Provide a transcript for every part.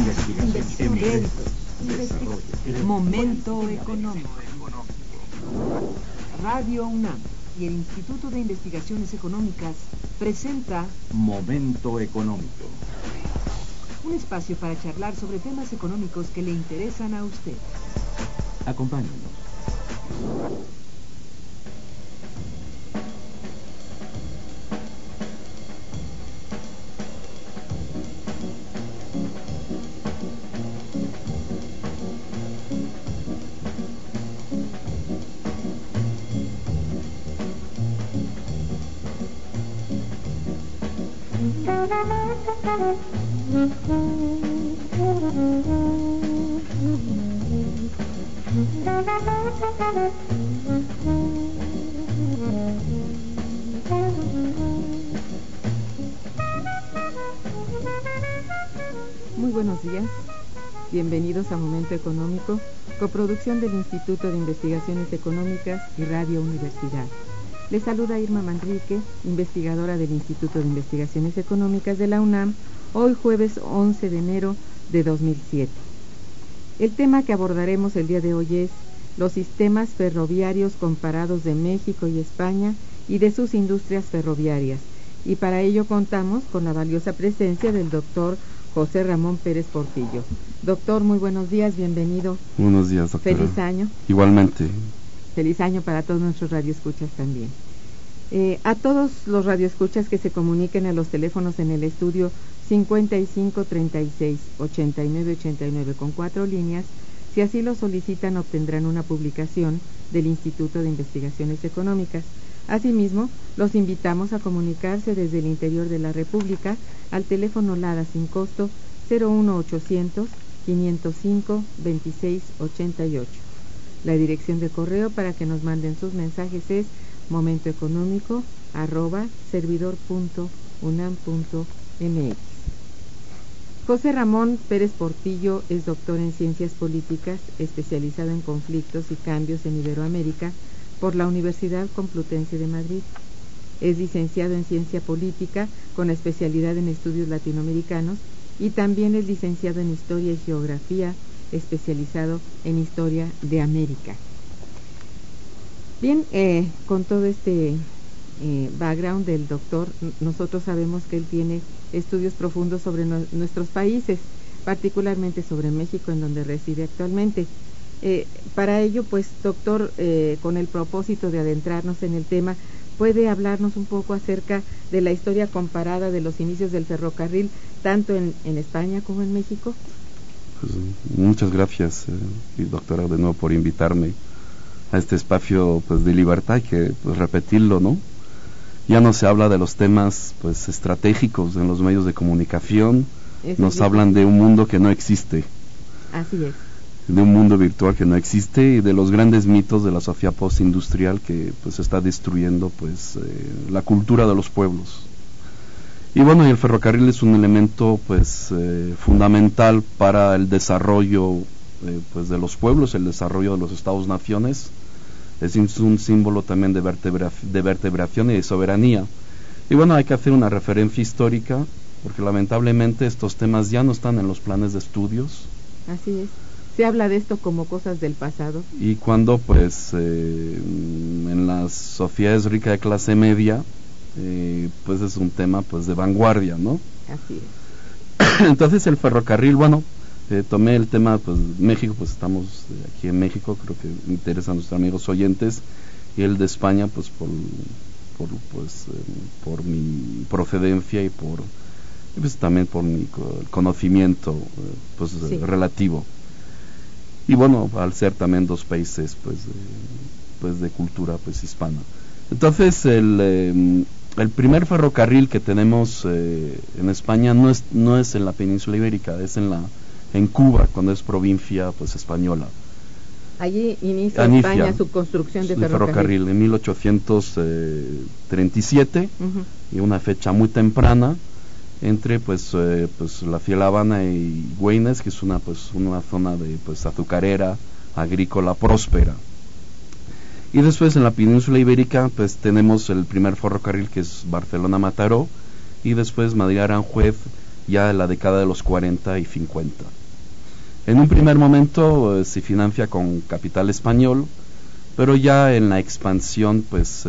Momento económico. Radio UNAM y el Instituto de Investigaciones Económicas presenta Momento económico. Un espacio para charlar sobre temas económicos que le interesan a usted. Acompáñenos. Muy buenos días, bienvenidos a Momento Económico, coproducción del Instituto de Investigaciones Económicas y Radio Universidad. Les saluda Irma Manrique, investigadora del Instituto de Investigaciones Económicas de la UNAM, hoy jueves 11 de enero de 2007. El tema que abordaremos el día de hoy es los sistemas ferroviarios comparados de México y España y de sus industrias ferroviarias, y para ello contamos con la valiosa presencia del doctor José Ramón Pérez Portillo. Doctor, muy buenos días, bienvenido. Buenos días, doctora. Feliz año. Igualmente. Feliz año para todos nuestros radioescuchas también. A todos los radioescuchas que se comuniquen a los teléfonos en el estudio 55 36 89 89 con 4 líneas, si así lo solicitan obtendrán una publicación del Instituto de Investigaciones Económicas. Asimismo, los invitamos a comunicarse desde el interior de la República al teléfono LADA sin costo 01800 505 26 88. La dirección de correo para que nos manden sus mensajes es momentoeconómico@servidor.unam.mx. José Ramón Pérez Portillo es doctor en Ciencias Políticas, especializado en conflictos y cambios en Iberoamérica por la Universidad Complutense de Madrid. Es licenciado en Ciencia Política con especialidad en Estudios Latinoamericanos y también es licenciado en Historia y Geografía, especializado en Historia de América. Bien, con todo este background del doctor, nosotros sabemos que él tiene estudios profundos sobre nuestros países, particularmente sobre México, en donde reside actualmente. Para ello, pues, doctor, con el propósito de adentrarnos en el tema, ¿puede hablarnos un poco acerca de la historia comparada de los inicios del ferrocarril, tanto en España como en México? Pues, muchas gracias, doctora, de nuevo por invitarme a este espacio, pues, de libertad. Hay que, pues, repetirlo, ¿no? Ya no se habla de los temas, pues, estratégicos en los medios de comunicación. Nos hablan de un mundo que no existe. Así es. De un mundo virtual que no existe y de los grandes mitos de la sociedad postindustrial que, pues, está destruyendo, pues, la cultura de los pueblos. Y bueno, y el ferrocarril es un elemento, pues, fundamental para el desarrollo, pues, de los pueblos, el desarrollo de los estados-naciones. Es un símbolo también de vertebración y de soberanía. Y bueno, hay que hacer una referencia histórica, porque lamentablemente estos temas ya no están en los planes de estudios. Así es. Se habla de esto como cosas del pasado. Y cuando, pues, en las sociedades ricas de clase media, pues es un tema, pues, de vanguardia, ¿no? Así es. Entonces el ferrocarril, bueno, tomé el tema, pues, México, pues estamos aquí en México, creo que me interesan nuestros amigos oyentes, y el de España, pues, por mi procedencia y pues también por mi conocimiento, pues, sí, relativo. Y bueno, al ser también dos países, pues de cultura, pues, hispana. Entonces el primer ferrocarril que tenemos en España no es en la península ibérica, es en Cuba, cuando es provincia, pues, española. Allí inicia España su construcción de ferrocarril en 1837, y una fecha muy temprana, entre, pues, la ciudad de La Habana y Güemes, que es una zona de, pues, azucarera, agrícola, próspera. Y después en la península ibérica, pues, tenemos el primer ferrocarril, que es Barcelona-Mataró, y después Madrid-Aranjuez, ya en la década de los 40 y 50. En un primer momento se financia con capital español, pero ya en la expansión,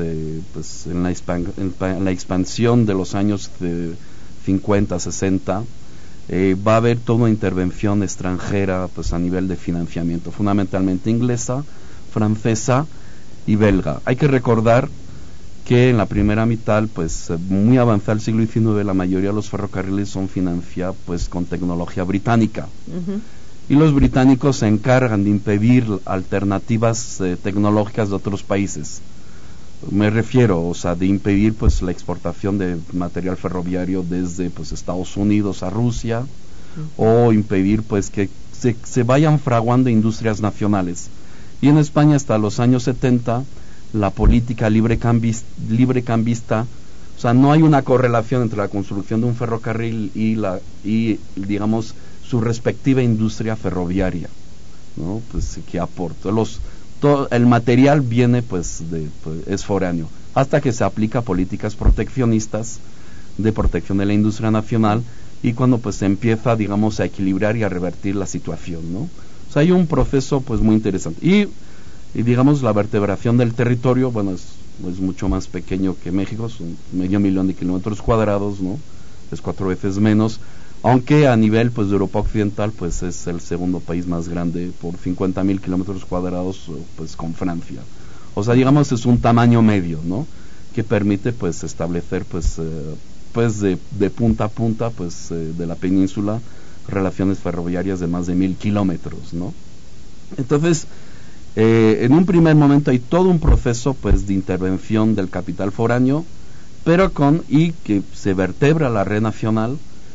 en la expansión de los años 50, 60, va a haber toda una intervención extranjera pues a nivel de financiamiento, fundamentalmente inglesa, francesa y belga. Hay que recordar que en la primera mitad, pues muy avanzado el siglo XIX, la mayoría de los ferrocarriles son financiados pues con tecnología británica. Y los británicos se encargan de impedir alternativas tecnológicas de otros países. Me refiero, o sea, de impedir pues la exportación de material ferroviario desde pues Estados Unidos a Rusia, o impedir pues que se vayan fraguando industrias nacionales. Y en España hasta los años 70 la política librecambista, o sea, no hay una correlación entre la construcción de un ferrocarril y digamos su respectiva industria ferroviaria, ¿no? Pues que aporta el material viene es foráneo, hasta que se aplica políticas proteccionistas de protección de la industria nacional, y cuando pues se empieza, digamos, a equilibrar y a revertir la situación, ¿no? O sea, hay un proceso pues muy interesante. Y digamos la vertebración del territorio, bueno, es mucho más pequeño que México, son 500,000 de kilómetros cuadrados, ¿no? Es 4 veces menos, aunque a nivel pues de Europa Occidental pues es el segundo país más grande por 50,000 kilómetros cuadrados pues con Francia. O sea, digamos es un tamaño medio, ¿no? Que permite pues establecer de punta a punta de la península relaciones ferroviarias de más de 1,000 kilómetros, ¿no? Entonces, en un primer momento hay todo un proceso pues de intervención del capital foráneo, pero que se vertebra la red nacional.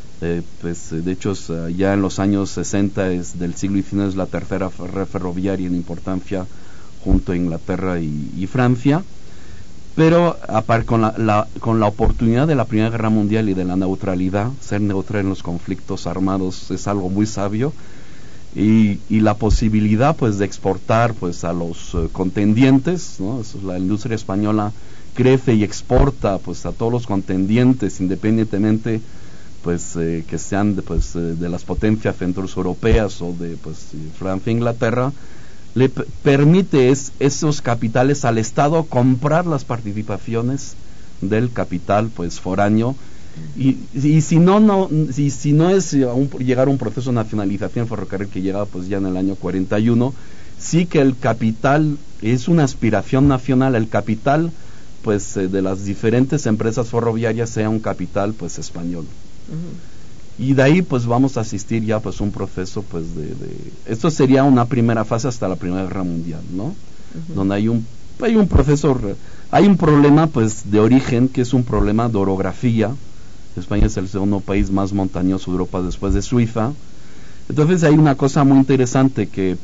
De hecho ya en los años 60 del siglo XIX es la tercera red ferroviaria en importancia junto a Inglaterra y Francia, pero con la oportunidad de la Primera Guerra Mundial y de la neutralidad, ser neutral en los conflictos armados es algo muy sabio, y la posibilidad pues de exportar pues a los contendientes, ¿no? La industria española crece y exporta pues a todos los contendientes, independientemente que sean de las potencias centroeuropeas o de Francia e Inglaterra. Le permite esos capitales al Estado comprar las participaciones del capital foráneo, y si no es llegar a un proceso de nacionalización ferrocarril que llega ya en el año 41, sí que el capital es una aspiración nacional, el capital de las diferentes empresas ferroviarias sea un capital español. Y de ahí vamos a asistir ya un proceso esto sería una primera fase hasta la Primera Guerra Mundial, ¿no? Donde hay un proceso, hay un problema de origen, que es un problema de orografía. España es el segundo país más montañoso de Europa después de Suiza. Entonces hay una cosa muy interesante que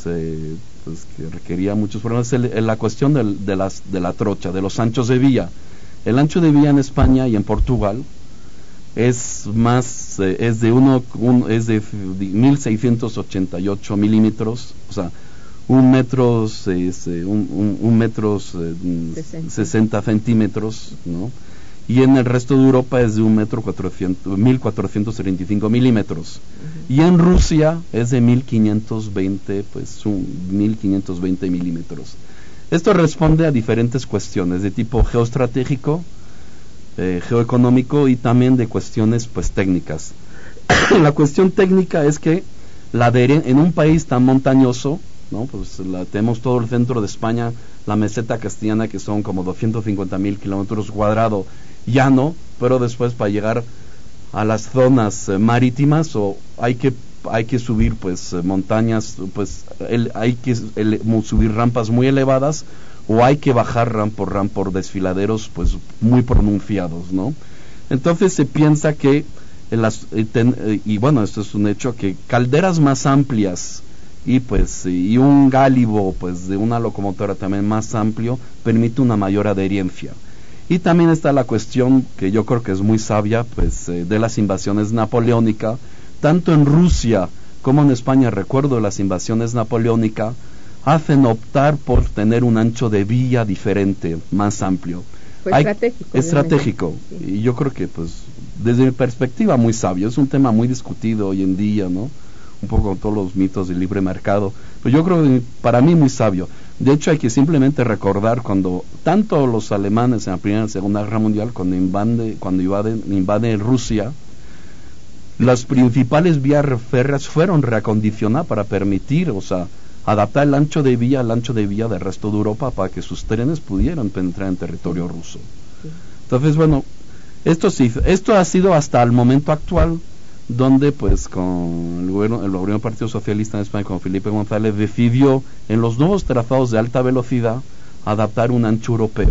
que requería muchos problemas, la cuestión de la trocha, de los anchos de vía. El ancho de vía en España y en Portugal es de 1,688 milímetros, o sea, 1,60 centímetros, ¿no? Y en el resto de Europa es de 1,435 milímetros. Y en Rusia es de 1,520 milímetros. Esto responde a diferentes cuestiones de tipo geoestratégico, geoeconómico, y también de cuestiones técnicas. La cuestión técnica es que en un país tan montañoso, ¿no? Tenemos todo el centro de España, la meseta castellana, que son como 250,000 kilómetros cuadrados llano, pero después para llegar a las zonas marítimas hay que subir montañas, hay que subir rampas muy elevadas, o hay que bajar ram por desfiladeros muy pronunciados, ¿no? Entonces se piensa que y bueno, esto es un hecho, que calderas más amplias y un gálibo de una locomotora también más amplio permite una mayor adherencia. Y también está la cuestión, que yo creo que es muy sabia, de las invasiones napoleónicas, tanto en Rusia como en España. Recuerdo las invasiones napoleónicas hacen optar por tener un ancho de vía diferente, más amplio. Estratégico. Sí. Y yo creo que desde mi perspectiva muy sabio, es un tema muy discutido hoy en día, ¿no? un poco con todos los mitos del libre mercado, pero yo creo que para mí muy sabio. De hecho, hay que simplemente recordar cuando tanto los alemanes en la Primera y la Segunda Guerra Mundial, cuando invaden Rusia, las principales vías férreas fueron reacondicionadas para permitir, o sea, adaptar el ancho de vía al ancho de vía del resto de Europa para que sus trenes pudieran penetrar en territorio ruso. Sí. Entonces, bueno, esto ha sido hasta el momento actual, donde pues con el gobierno del Partido Socialista en España, con Felipe González, decidió en los nuevos trazados de alta velocidad adaptar un ancho europeo.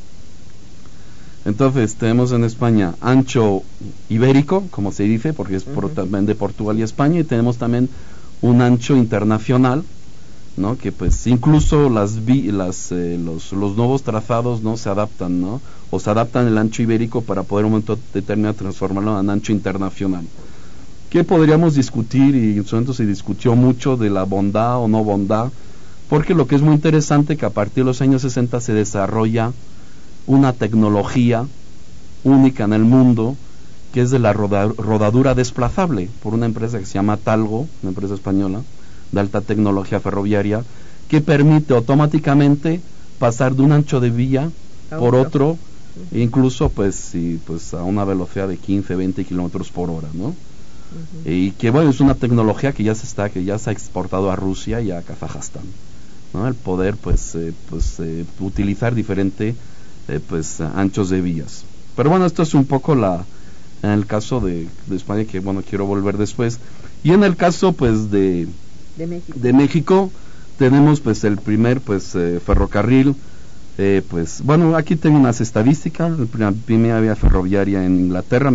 Entonces tenemos en España ancho ibérico, como se dice, porque es también de Portugal y España, y tenemos también un ancho internacional, ¿no? Que pues incluso los nuevos trazados no se adaptan, ¿no? O se adaptan el ancho ibérico para poder en un momento determinado transformarlo en ancho internacional. ¿Qué podríamos discutir? Y en su momento se discutió mucho de la bondad o no bondad, porque lo que es muy interesante que a partir de los años 60 se desarrolla una tecnología única en el mundo, que es de la rodadura desplazable, por una empresa que se llama Talgo, una empresa española de alta tecnología ferroviaria, que permite automáticamente pasar de un ancho de vía por otro, incluso pues a una velocidad de 15, 20 kilómetros por hora, ¿no? Y que bueno, es una tecnología que ya se ha exportado a Rusia y a Kazajstán, ¿no? El poder utilizar diferentes anchos de vías. Pero bueno, esto es un poco en el caso de España, que bueno, quiero volver después. Y en el caso pues de México tenemos pues el primer ferrocarril, bueno, aquí tengo unas estadísticas. La primera vía ferroviaria en Inglaterra,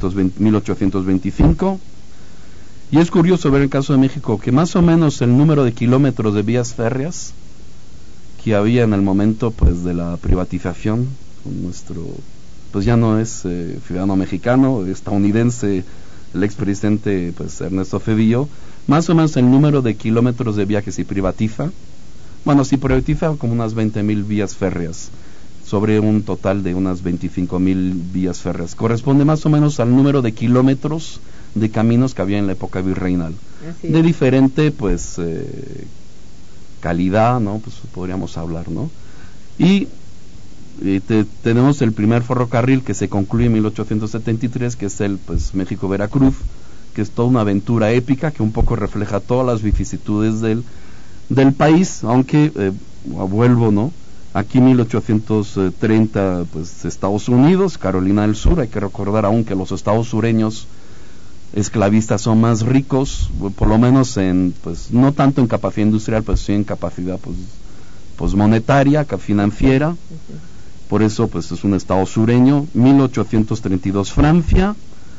1825. Y es curioso ver el caso de México, que más o menos el número de kilómetros de vías férreas que había en el momento pues de la privatización, nuestro pues ya no es ciudadano mexicano, estadounidense, el expresidente pues Ernesto Zedillo, más o menos el número de kilómetros de vía que se privatiza, bueno, se privatiza como unas 20,000 vías férreas sobre un total de unas 25,000 vías férreas, corresponde más o menos al número de kilómetros de caminos que había en la época virreinal, de diferente calidad, ¿no? Pues podríamos hablar, ¿no? Y tenemos el primer ferrocarril que se concluye en 1873, que es el México-Veracruz, que es toda una aventura épica que un poco refleja todas las vicisitudes del país, aunque vuelvo, ¿no? Aquí 1830 Estados Unidos, Carolina del Sur, hay que recordar aún que los estados sureños esclavistas son más ricos, por lo menos no tanto en capacidad industrial, pero sí en capacidad monetaria, financiera. Por eso es un estado sureño. 1832 Francia,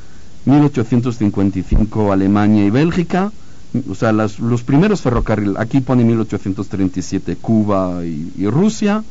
1855 Alemania y Bélgica, o sea, los primeros ferrocarriles, aquí pone 1837 Cuba y Rusia,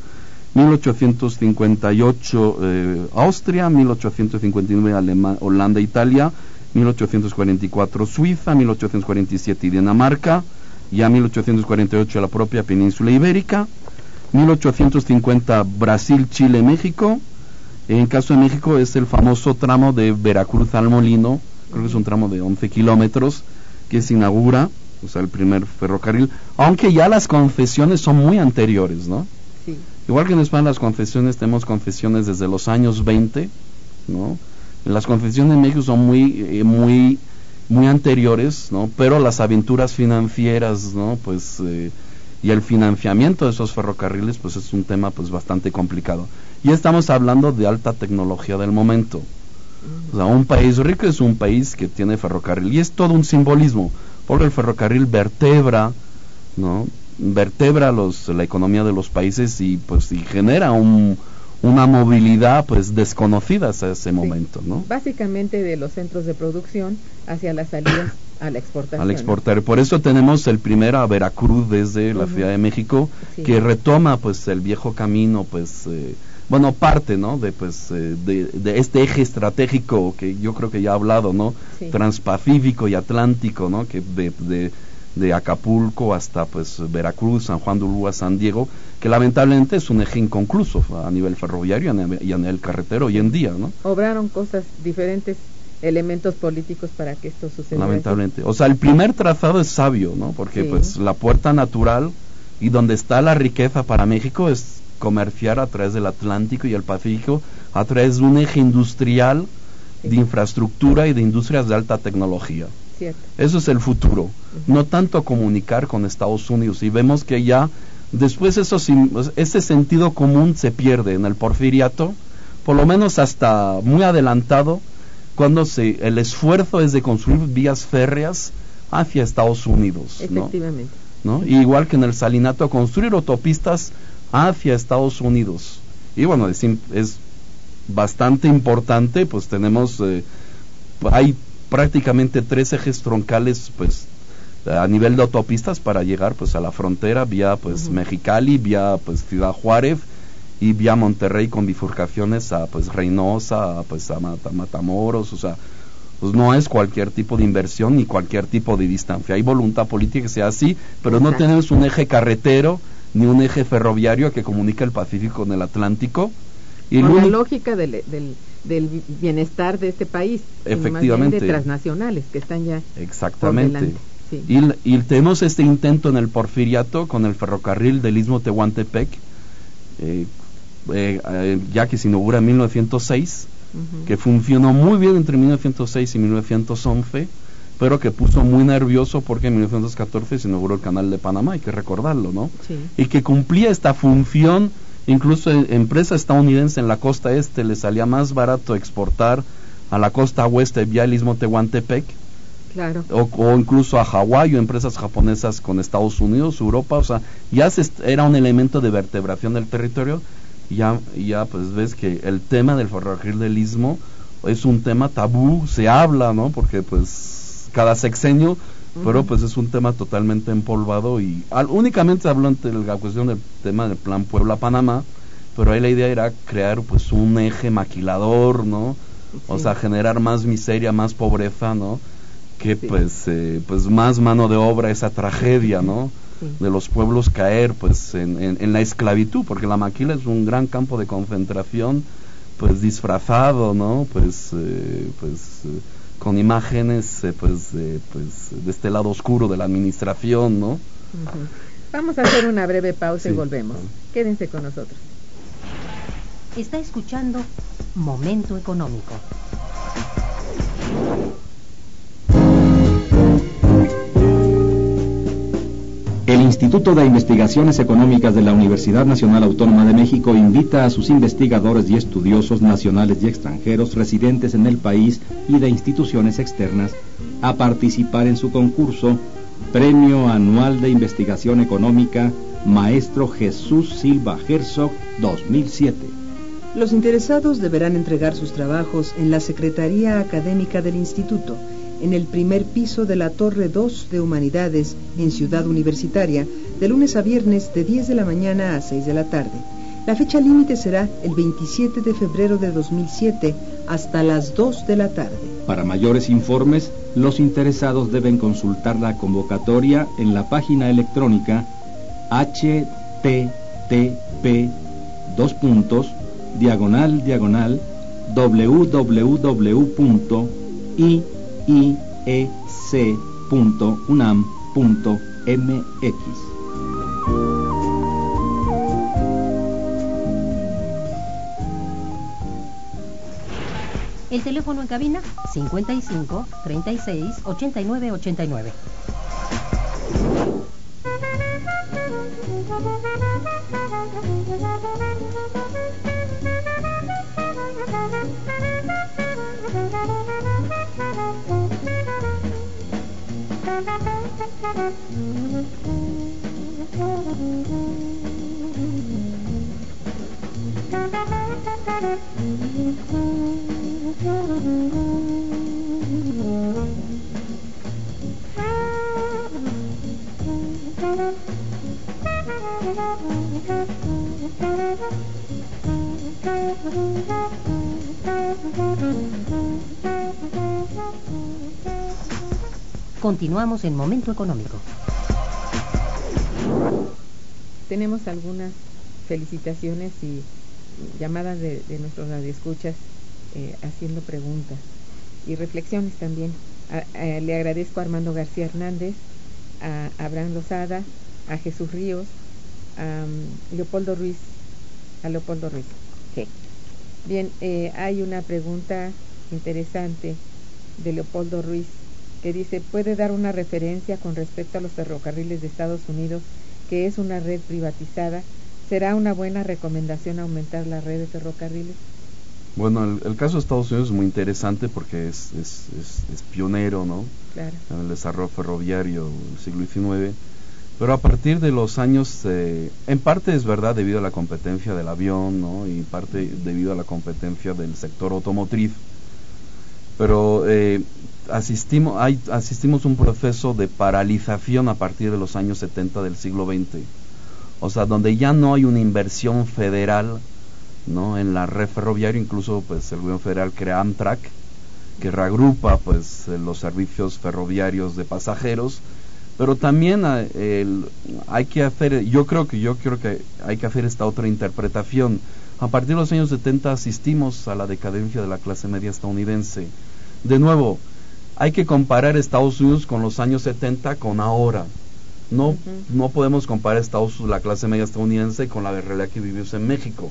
1858 Austria, 1859 Holanda e Italia, 1844 Suiza, 1847 Dinamarca, ya 1848 la propia península ibérica, 1850 Brasil, Chile, México. En caso de México es el famoso tramo de Veracruz al Molino, creo que es un tramo de 11 kilómetros, que se inaugura, o sea, el primer ferrocarril, aunque ya las concesiones son muy anteriores, ¿no? Sí. Igual que en España las concesiones, tenemos concesiones desde los años 20, ¿no? Las concesiones en México son muy anteriores, ¿no? Pero las aventuras financieras, ¿no? Y el financiamiento de esos ferrocarriles, es un tema bastante complicado. Y estamos hablando de alta tecnología del momento. O sea, un país rico es un país que tiene ferrocarril, y es todo un simbolismo, porque el ferrocarril vertebra, ¿no? Vertebra la economía de los países y genera una movilidad desconocida hasta ese momento, ¿no? Básicamente de los centros de producción hacia las salidas a la exportación. Al exportar. ¿No? Por eso tenemos el primero a Veracruz desde la Ciudad de México, que retoma el viejo camino, parte, ¿no? De este eje estratégico que yo creo que ya he hablado, ¿no? Sí. Transpacífico y Atlántico, ¿no? Que de Acapulco hasta Veracruz, San Juan de Ulúa, San Diego, que lamentablemente es un eje inconcluso a nivel ferroviario y a nivel carretero hoy en día, ¿no? Obraron cosas diferentes elementos políticos para que esto suceda. Lamentablemente. O sea, el primer trazado es sabio, ¿no? Porque pues la puerta natural y donde está la riqueza para México es comerciar a través del Atlántico y el Pacífico, a través de un eje industrial de infraestructura y de industrias de alta tecnología. Cierto. Eso es el futuro, no tanto comunicar con Estados Unidos. Y vemos que ya después ese sentido común se pierde en el porfiriato, por lo menos hasta muy adelantado, cuando el esfuerzo es de construir vías férreas hacia Estados Unidos. Efectivamente. ¿No? Y igual que en el salinato, construir autopistas hacia Estados Unidos. Y bueno, es bastante importante, pues tenemos, hay prácticamente 3 ejes troncales, pues a nivel de autopistas para llegar pues a la frontera, vía pues Mexicali, vía pues Ciudad Juárez y vía Monterrey, con bifurcaciones a pues Reynosa, a Matamoros. O sea, pues no es cualquier tipo de inversión ni cualquier tipo de distancia. Hay voluntad política que sea así, pero no tenemos un eje carretero ni un eje ferroviario que comunique el Pacífico con el Atlántico. Y con la lógica del bienestar de este país, efectivamente, de transnacionales que están ya exactamente por delante. Sí. Y tenemos este intento en el porfiriato con el ferrocarril del Istmo Tehuantepec, ya que se inaugura en 1906, que funcionó muy bien entre 1906 y 1911, pero que puso muy nervioso porque en 1914 se inauguró el Canal de Panamá, hay que recordarlo, ¿no? Sí. Y que cumplía esta función. Incluso empresa estadounidense en la costa este le salía más barato exportar a la costa oeste vía el Istmo Tehuantepec, claro, o incluso a Hawái, o empresas japonesas con Estados Unidos, Europa. O sea, ya era un elemento de vertebración del territorio. Ya pues ves que el tema del ferrocarril del Istmo es un tema tabú, se habla, ¿no? Porque pues cada sexenio, pero pues es un tema totalmente empolvado y únicamente se habló ante la cuestión del tema del plan Puebla-Panamá, pero ahí la idea era crear pues un eje maquilador, ¿no? Sí. O sea, generar más miseria, más pobreza, ¿no? Que pues más mano de obra, esa tragedia, ¿no? Sí. De los pueblos caer pues en la esclavitud, porque la maquila es un gran campo de concentración, pues disfrazado, ¿no? Con imágenes de este lado oscuro de la administración, ¿no? Vamos a hacer una breve pausa y volvemos. Quédense con nosotros. Está escuchando Momento Económico. El Instituto de Investigaciones Económicas de la Universidad Nacional Autónoma de México invita a sus investigadores y estudiosos nacionales y extranjeros residentes en el país y de instituciones externas a participar en su concurso Premio Anual de Investigación Económica Maestro Jesús Silva Herzog 2007. Los interesados deberán entregar sus trabajos en la Secretaría Académica del Instituto, en el primer piso de la Torre 2 de Humanidades, en Ciudad Universitaria, de lunes a viernes de 10 de la mañana a 6 de la tarde. La fecha límite será el 27 de febrero de 2007 hasta las 2 de la tarde. Para mayores informes, los interesados deben consultar la convocatoria en la página electrónica http://www.iec.unam.mx. El teléfono en cabina 55 36 89 89. Continuamos en Momento Económico. Tenemos algunas felicitaciones y llamadas de nuestros radioescuchas haciendo preguntas. y reflexiones también. Le agradezco a Armando García Hernández, a Abraham Lozada, a Jesús Ríos, a Leopoldo Ruiz. G. Bien, hay una pregunta interesante de Leopoldo Ruiz que dice: ¿puede dar una referencia con respecto a los ferrocarriles de Estados Unidos, que es una red privatizada? ¿Será una buena recomendación aumentar la red de ferrocarriles? Bueno, el caso de Estados Unidos es muy interesante porque es pionero, ¿no? Claro. En el desarrollo ferroviario del siglo XIX, pero a partir de los años, en parte es verdad debido a la competencia del avión, ¿no? Y parte debido a la competencia del sector automotriz, pero asistimos a un proceso de paralización a partir de los años 70 del siglo XX, o sea, donde ya no hay una inversión federal, ¿no? En la red ferroviaria. Incluso pues el gobierno federal crea Amtrak, que reagrupa pues los servicios ferroviarios de pasajeros, pero también hay que hacer, yo creo que hay que hacer esta otra interpretación. A partir de los años 70 asistimos a la decadencia de la clase media estadounidense. De nuevo, hay que comparar Estados Unidos con los años 70 con ahora. No podemos comparar la clase media estadounidense con la realidad que vivimos en México.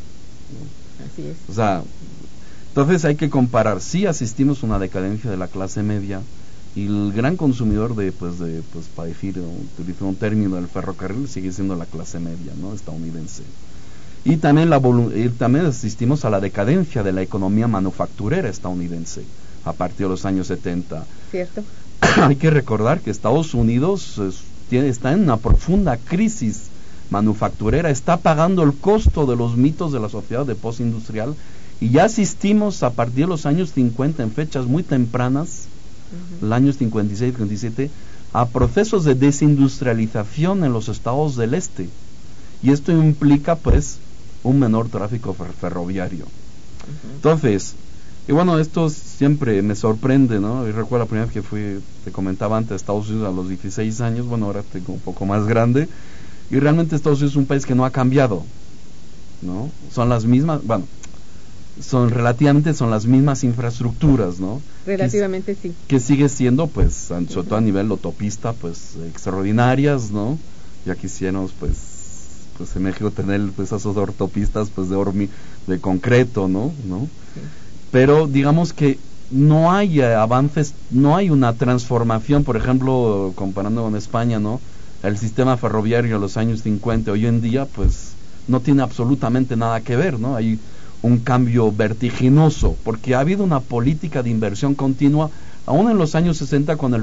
Así es. O sea, entonces hay que comparar. Sí asistimos a una decadencia de la clase media, y el gran consumidor para decir, utilizar un término del ferrocarril, sigue siendo la clase media, ¿no? Estadounidense. Y también también asistimos a la decadencia de la economía manufacturera estadounidense a partir de los años 70. Cierto. Hay que recordar que Estados Unidos está en una profunda crisis manufacturera, está pagando el costo de los mitos de la sociedad de postindustrial, y ya asistimos a partir de los años 50, en fechas muy tempranas, el año 56, 57, a procesos de desindustrialización en los estados del este, y esto implica pues un menor tráfico ferroviario. Entonces, y bueno, esto siempre me sorprende, ¿no? Y recuerdo la primera vez que te comentaba antes, Estados Unidos a los 16 años, bueno, ahora tengo un poco más grande, y realmente Estados Unidos es un país que no ha cambiado, ¿no? Son las mismas, bueno, son las mismas infraestructuras, ¿no? Relativamente sí. Que sigue siendo, pues, sobre todo a nivel autopista, pues, extraordinarias, ¿no? Ya quisiéramos, pues en México tener pues esas autopistas, pues, de concreto, ¿no? Sí. Pero digamos que no hay avances, no hay una transformación, por ejemplo, comparando con España, ¿no? El sistema ferroviario en los años 50 hoy en día, pues, no tiene absolutamente nada que ver, ¿no? Hay un cambio vertiginoso, porque ha habido una política de inversión continua, aún en los años 60, cuando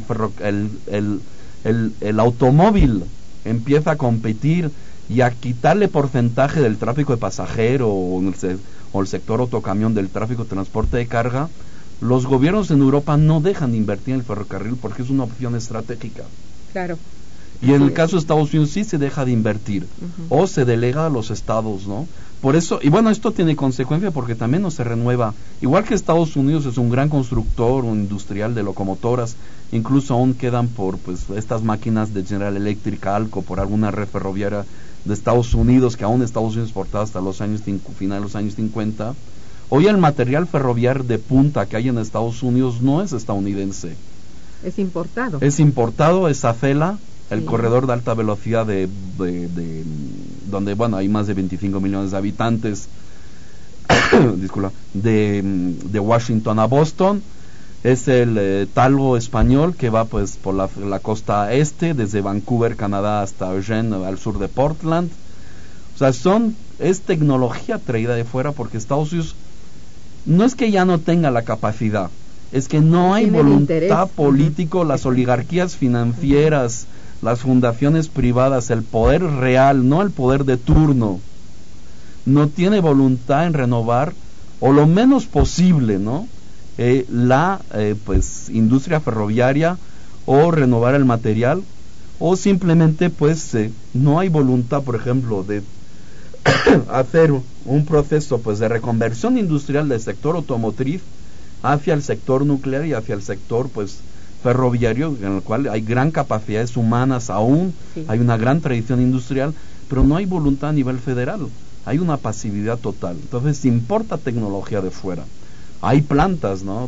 el automóvil empieza a competir y a quitarle porcentaje del tráfico de pasajero o el sector autocamión del tráfico de transporte de carga. Los gobiernos en Europa no dejan de invertir en el ferrocarril porque es una opción estratégica. Claro. Y en el caso de Estados Unidos sí se deja de invertir, o se delega a los estados, ¿no? Por eso, y bueno, esto tiene consecuencia porque también no se renueva. Igual que Estados Unidos es un gran constructor, un industrial de locomotoras, incluso aún quedan por pues estas máquinas de General Electric, Alco, por alguna red ferroviaria de Estados Unidos, que aún Estados Unidos exportaba hasta los años finales de los años 50. Hoy el material ferroviario de punta que hay en Estados Unidos no es estadounidense. Es importado. Es importado, es ACELA, el corredor de alta velocidad donde, bueno, hay más de 25 millones de habitantes, disculpa, de Washington a Boston. Es el Talgo español que va pues por la costa este, desde Vancouver, Canadá, hasta Eugene, al sur de Portland. O sea, es tecnología traída de fuera, porque Estados Unidos no es que ya no tenga la capacidad, es que no hay voluntad político, las oligarquías financieras, las fundaciones privadas, el poder real, no el poder de turno, no tiene voluntad en renovar, o lo menos posible, ¿no? La industria ferroviaria, o renovar el material, o simplemente pues no hay voluntad, por ejemplo, de hacer un proceso pues de reconversión industrial del sector automotriz hacia el sector nuclear y hacia el sector pues ferroviario, en el cual hay gran capacidades humanas aún, hay una gran tradición industrial, pero no hay voluntad a nivel federal, hay una pasividad total. Entonces importa tecnología de fuera. Hay plantas, ¿no?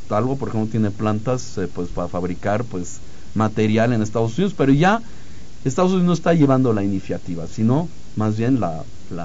Talgo, por ejemplo, tiene plantas pues para fabricar pues material en Estados Unidos, pero ya Estados Unidos no está llevando la iniciativa, sino más bien la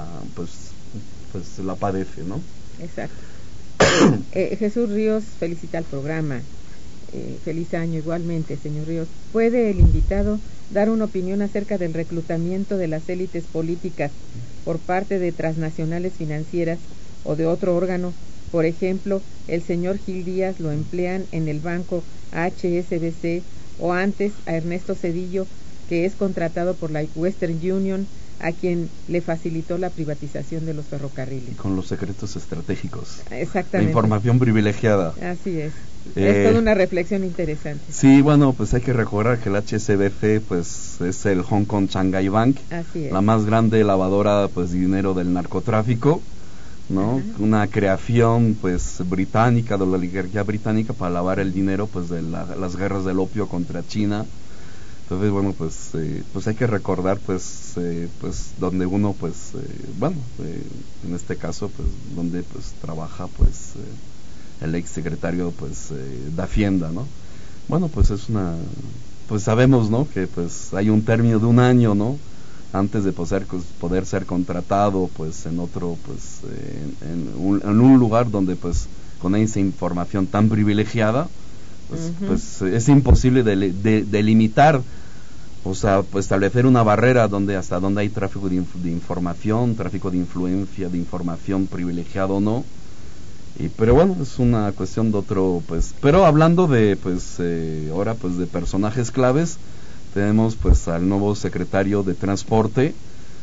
padece, ¿no? Exacto. Jesús Ríos felicita al programa. Feliz año igualmente, señor Ríos. ¿Puede el invitado dar una opinión acerca del reclutamiento de las élites políticas por parte de transnacionales financieras o de otro órgano? Por ejemplo, el señor Gil Díaz lo emplean en el banco HSBC, o antes a Ernesto Zedillo, que es contratado por la Western Union, a quien le facilitó la privatización de los ferrocarriles. Con los secretos estratégicos. Exactamente. La información privilegiada. Así es. Es toda una reflexión interesante. Sí, bueno, pues hay que recordar que el HSBC pues es el Hong Kong Shanghai Bank, así es, la más grande lavadora pues de dinero del narcotráfico, ¿no? Ajá. Una creación pues británica, de la oligarquía británica, para lavar el dinero pues de las guerras del opio contra China. Entonces, bueno, pues hay que recordar pues donde uno pues en este caso pues donde pues trabaja pues el ex secretario pues de Hacienda, ¿no? Bueno, pues es pues sabemos, ¿no? Que pues hay un término de un año, ¿no? Antes de poder ser contratado pues en otro pues en un lugar donde pues con esa información tan privilegiada pues es imposible delimitar, o sea, pues establecer una barrera hasta donde hay tráfico de información, tráfico de influencia, de información privilegiada o no. Pero bueno, es una cuestión de otro, pues, pero hablando de, pues, ahora, pues, de personajes claves, tenemos, pues, al nuevo secretario de Transporte,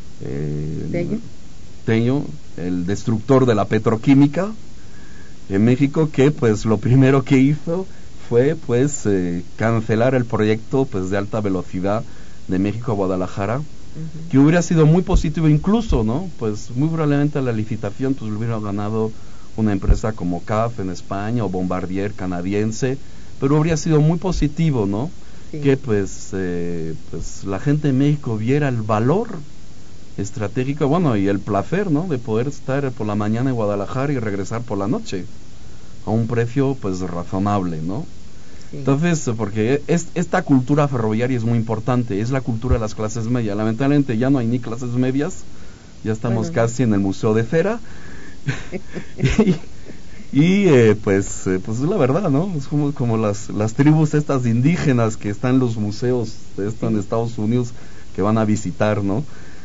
Tello, el destructor de la petroquímica en México, que, pues, lo primero que hizo fue, pues, cancelar el proyecto, pues, de alta velocidad de México a Guadalajara, que hubiera sido muy positivo incluso, ¿no? Pues, muy probablemente la licitación, pues, lo hubiera ganado una empresa como CAF en España o Bombardier canadiense, pero habría sido muy positivo, ¿no? Sí. Que pues la gente de México viera el valor estratégico, bueno, y el placer, ¿no? De poder estar por la mañana en Guadalajara y regresar por la noche a un precio pues razonable, ¿no? Sí. Entonces, porque esta cultura ferroviaria es muy importante, es la cultura de las clases medias. Lamentablemente ya no hay ni clases medias, ya estamos casi en el Museo de Cera. Pues la verdad, ¿no? Es como las tribus estas indígenas que están en los museos en Estados Unidos que van a visitar, ¿no?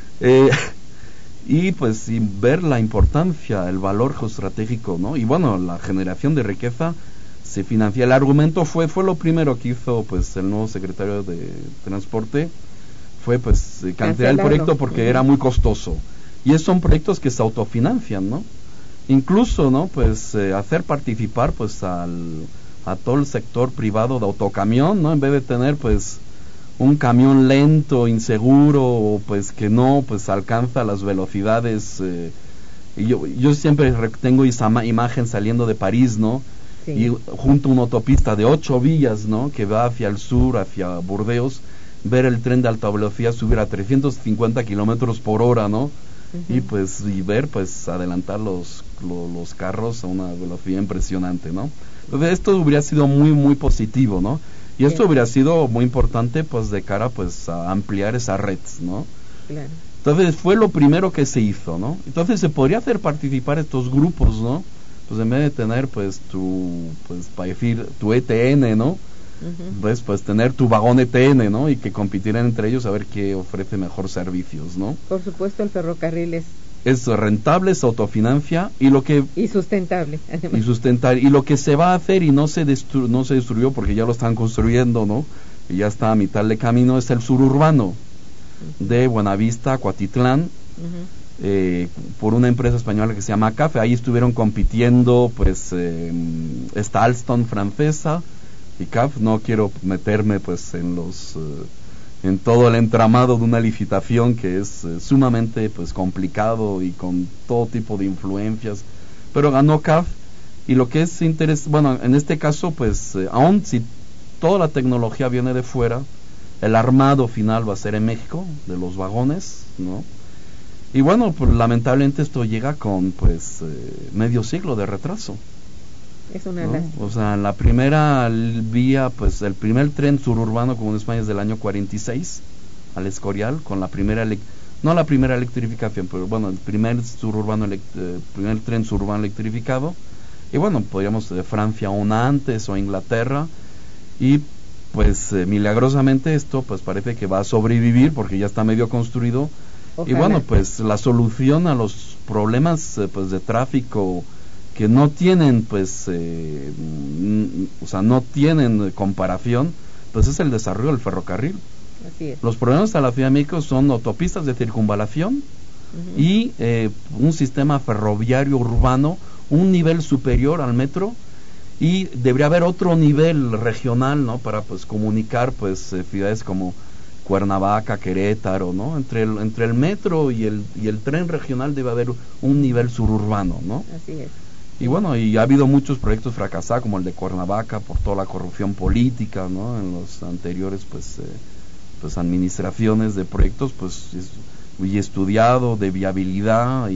Y pues ver la importancia, el valor geoestratégico, ¿no? Y bueno, la generación de riqueza se financia. El argumento fue lo primero que hizo pues el nuevo secretario de Transporte, fue pues cancelar el proyecto porque era muy costoso. Y son proyectos que se autofinancian, ¿no? Incluso, ¿no? Pues hacer participar pues a todo el sector privado de autocamión, ¿no? En vez de tener pues un camión lento, inseguro, o pues que no pues alcanza las velocidades. Y yo siempre tengo esa imagen saliendo de París, ¿no? Sí. Y junto a una autopista de 8 vías, ¿no? Que va hacia el sur, hacia Burdeos, ver el tren de alta velocidad subir a 350 kilómetros por hora, ¿no? Y ver pues adelantar los carros a una velocidad impresionante, ¿no? Entonces esto hubiera sido muy muy positivo, ¿no? Y esto hubiera sido muy importante pues de cara pues a ampliar esa red, ¿no? Claro. Entonces fue lo primero que se hizo, ¿no? Entonces se podría hacer participar estos grupos, ¿no? Pues en vez de tener pues para decir tu ETN, ¿no? Pues tener tu vagón ETN, ¿no? Y que compitieran entre ellos a ver qué ofrece mejor servicios, ¿no? Por supuesto, el ferrocarril es rentable, se autofinancia y sustentable, además. Y lo que se va a hacer y no se destruyó porque ya lo están construyendo, ¿no? Y ya está a mitad de camino, es el suburbano de Buenavista, Cuatitlán, por una empresa española que se llama CAF. Ahí estuvieron compitiendo pues esta Alstom francesa y CAF. No quiero meterme pues en todo el entramado de una licitación que es sumamente pues complicado y con todo tipo de influencias, pero ganó CAF. Y lo que es bueno, en este caso pues aun si toda la tecnología viene de fuera, el armado final va a ser en México de los vagones, ¿no? Y bueno, pues lamentablemente esto llega con pues medio siglo de retraso. Es una ¿no? lástima. O sea, la primera vía, pues el primer tren suburbano como en España es del año 46 al Escorial, con la primera no la primera electrificación, pero bueno, el primer primer tren suburbano electrificado. Y bueno, podríamos de Francia una antes o Inglaterra, y pues milagrosamente esto pues parece que va a sobrevivir porque ya está medio construido. Ojalá. Y bueno, pues la solución a los problemas pues de tráfico que no tienen pues o sea, no tienen comparación, pues es el desarrollo del ferrocarril. Así es. Los problemas de la Ciudad de México son autopistas de circunvalación y un sistema ferroviario urbano, un nivel superior al metro, y debería haber otro nivel regional, ¿no? Para pues comunicar pues ciudades como Cuernavaca, Querétaro, ¿no? Entre el metro y el tren regional debe haber un nivel suburbano, ¿no? Así es. Y bueno, y ha habido muchos proyectos fracasados, como el de Cuernavaca, por toda la corrupción política, ¿no? En los anteriores pues administraciones de proyectos pues y estudiado de viabilidad,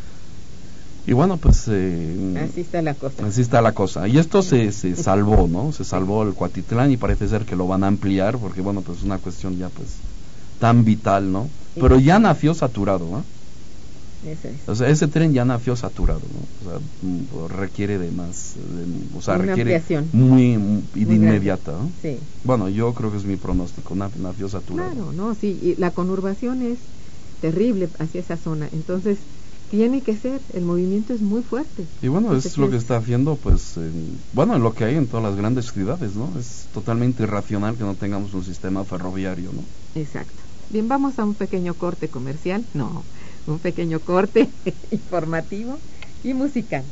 y bueno, pues así está la cosa. Así está la cosa. Y esto se salvó, ¿no? Se salvó el Cuatitlán, y parece ser que lo van a ampliar, porque bueno, pues es una cuestión ya pues tan vital, ¿no? Pero ya nació saturado, ¿no? Eso es. O sea, ese tren ya nació saturado, ¿no? O sea, requiere de más, o sea, una requiere ampliación muy inmediata, ¿no? Sí. Bueno, yo creo que es mi pronóstico, nació saturado. Claro, no, sí, y la conurbación es terrible hacia esa zona, entonces tiene que ser, el movimiento es muy fuerte. Y bueno, es lo que está haciendo, pues, bueno, lo que hay en todas las grandes ciudades, ¿no? Es totalmente irracional que no tengamos un sistema ferroviario, ¿no? Exacto. Bien, vamos a un pequeño corte comercial, un pequeño corte informativo y musical.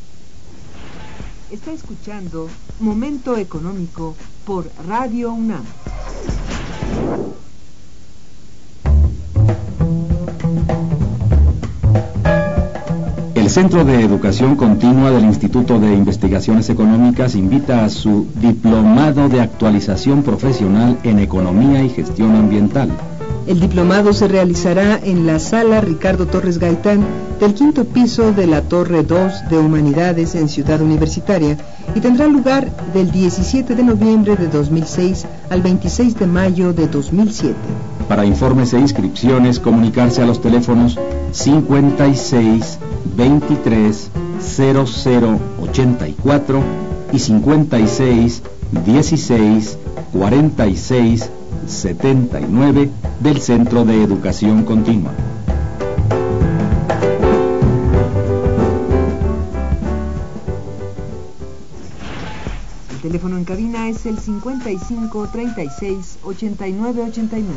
Está escuchando Momento Económico por Radio UNAM. El Centro de Educación Continua del Instituto de Investigaciones Económicas invita a su Diplomado de Actualización Profesional en Economía y Gestión Ambiental. El diplomado se realizará en la Sala Ricardo Torres Gaitán del 5º piso de la Torre 2 de Humanidades en Ciudad Universitaria, y tendrá lugar del 17 de noviembre de 2006 al 26 de mayo de 2007. Para informes e inscripciones, comunicarse a los teléfonos 56 23 00 84 y 56 16 46 79 del Centro de Educación Continua. El teléfono en cabina es el 55 36 89 89.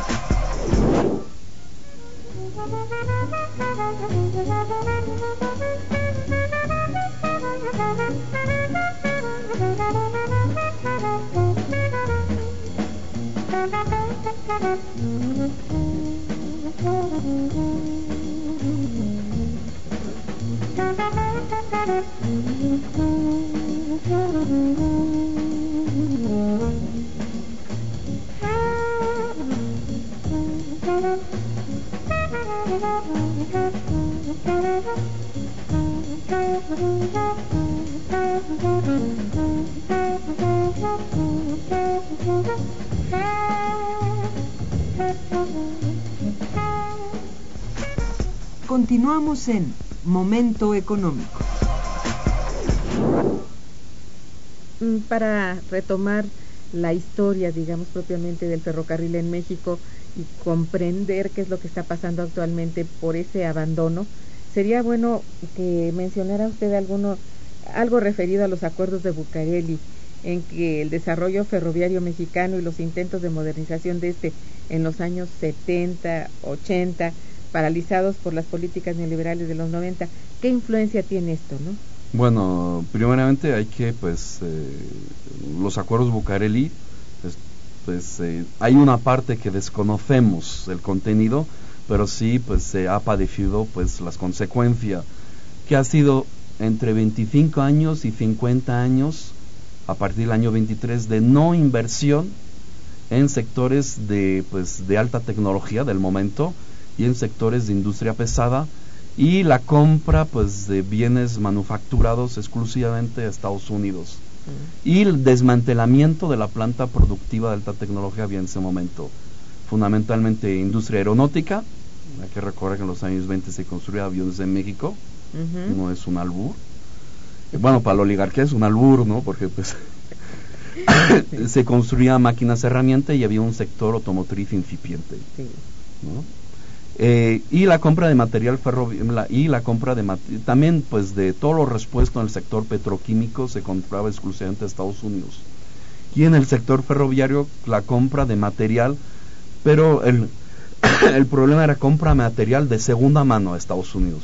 Continuamos en Momento Económico. Para retomar la historia, digamos, propiamente del ferrocarril en México y comprender qué es lo que está pasando actualmente por ese abandono, sería bueno que mencionara usted algo referido a los acuerdos de Bucareli, en que el desarrollo ferroviario mexicano y los intentos de modernización de este en los años 70, 80, paralizados por las políticas neoliberales de los 90, ¿qué influencia tiene esto, no? Bueno, primeramente hay que, los acuerdos Bucareli, hay una parte que desconocemos el contenido, pero sí, se ha padecido, las consecuencias, que ha sido entre 25 años y 50 años, a partir del año 23, de no inversión en sectores de alta tecnología del momento, y en sectores de industria pesada, y la compra pues de bienes manufacturados exclusivamente a Estados Unidos, y el desmantelamiento de la planta productiva de alta tecnología había en ese momento, fundamentalmente industria aeronáutica. Hay que recordar que en los años 20 se construían aviones en México, no es un albur, bueno, para la oligarquía es un albur, ¿no? Porque pues se construían máquinas herramientas y había un sector automotriz incipiente, ¿no? Y la compra de material ferroviario y la compra de también pues de todo lo repuesto en el sector petroquímico se compraba exclusivamente a Estados Unidos, y en el sector ferroviario la compra de material, pero el problema era compra material de segunda mano a Estados Unidos,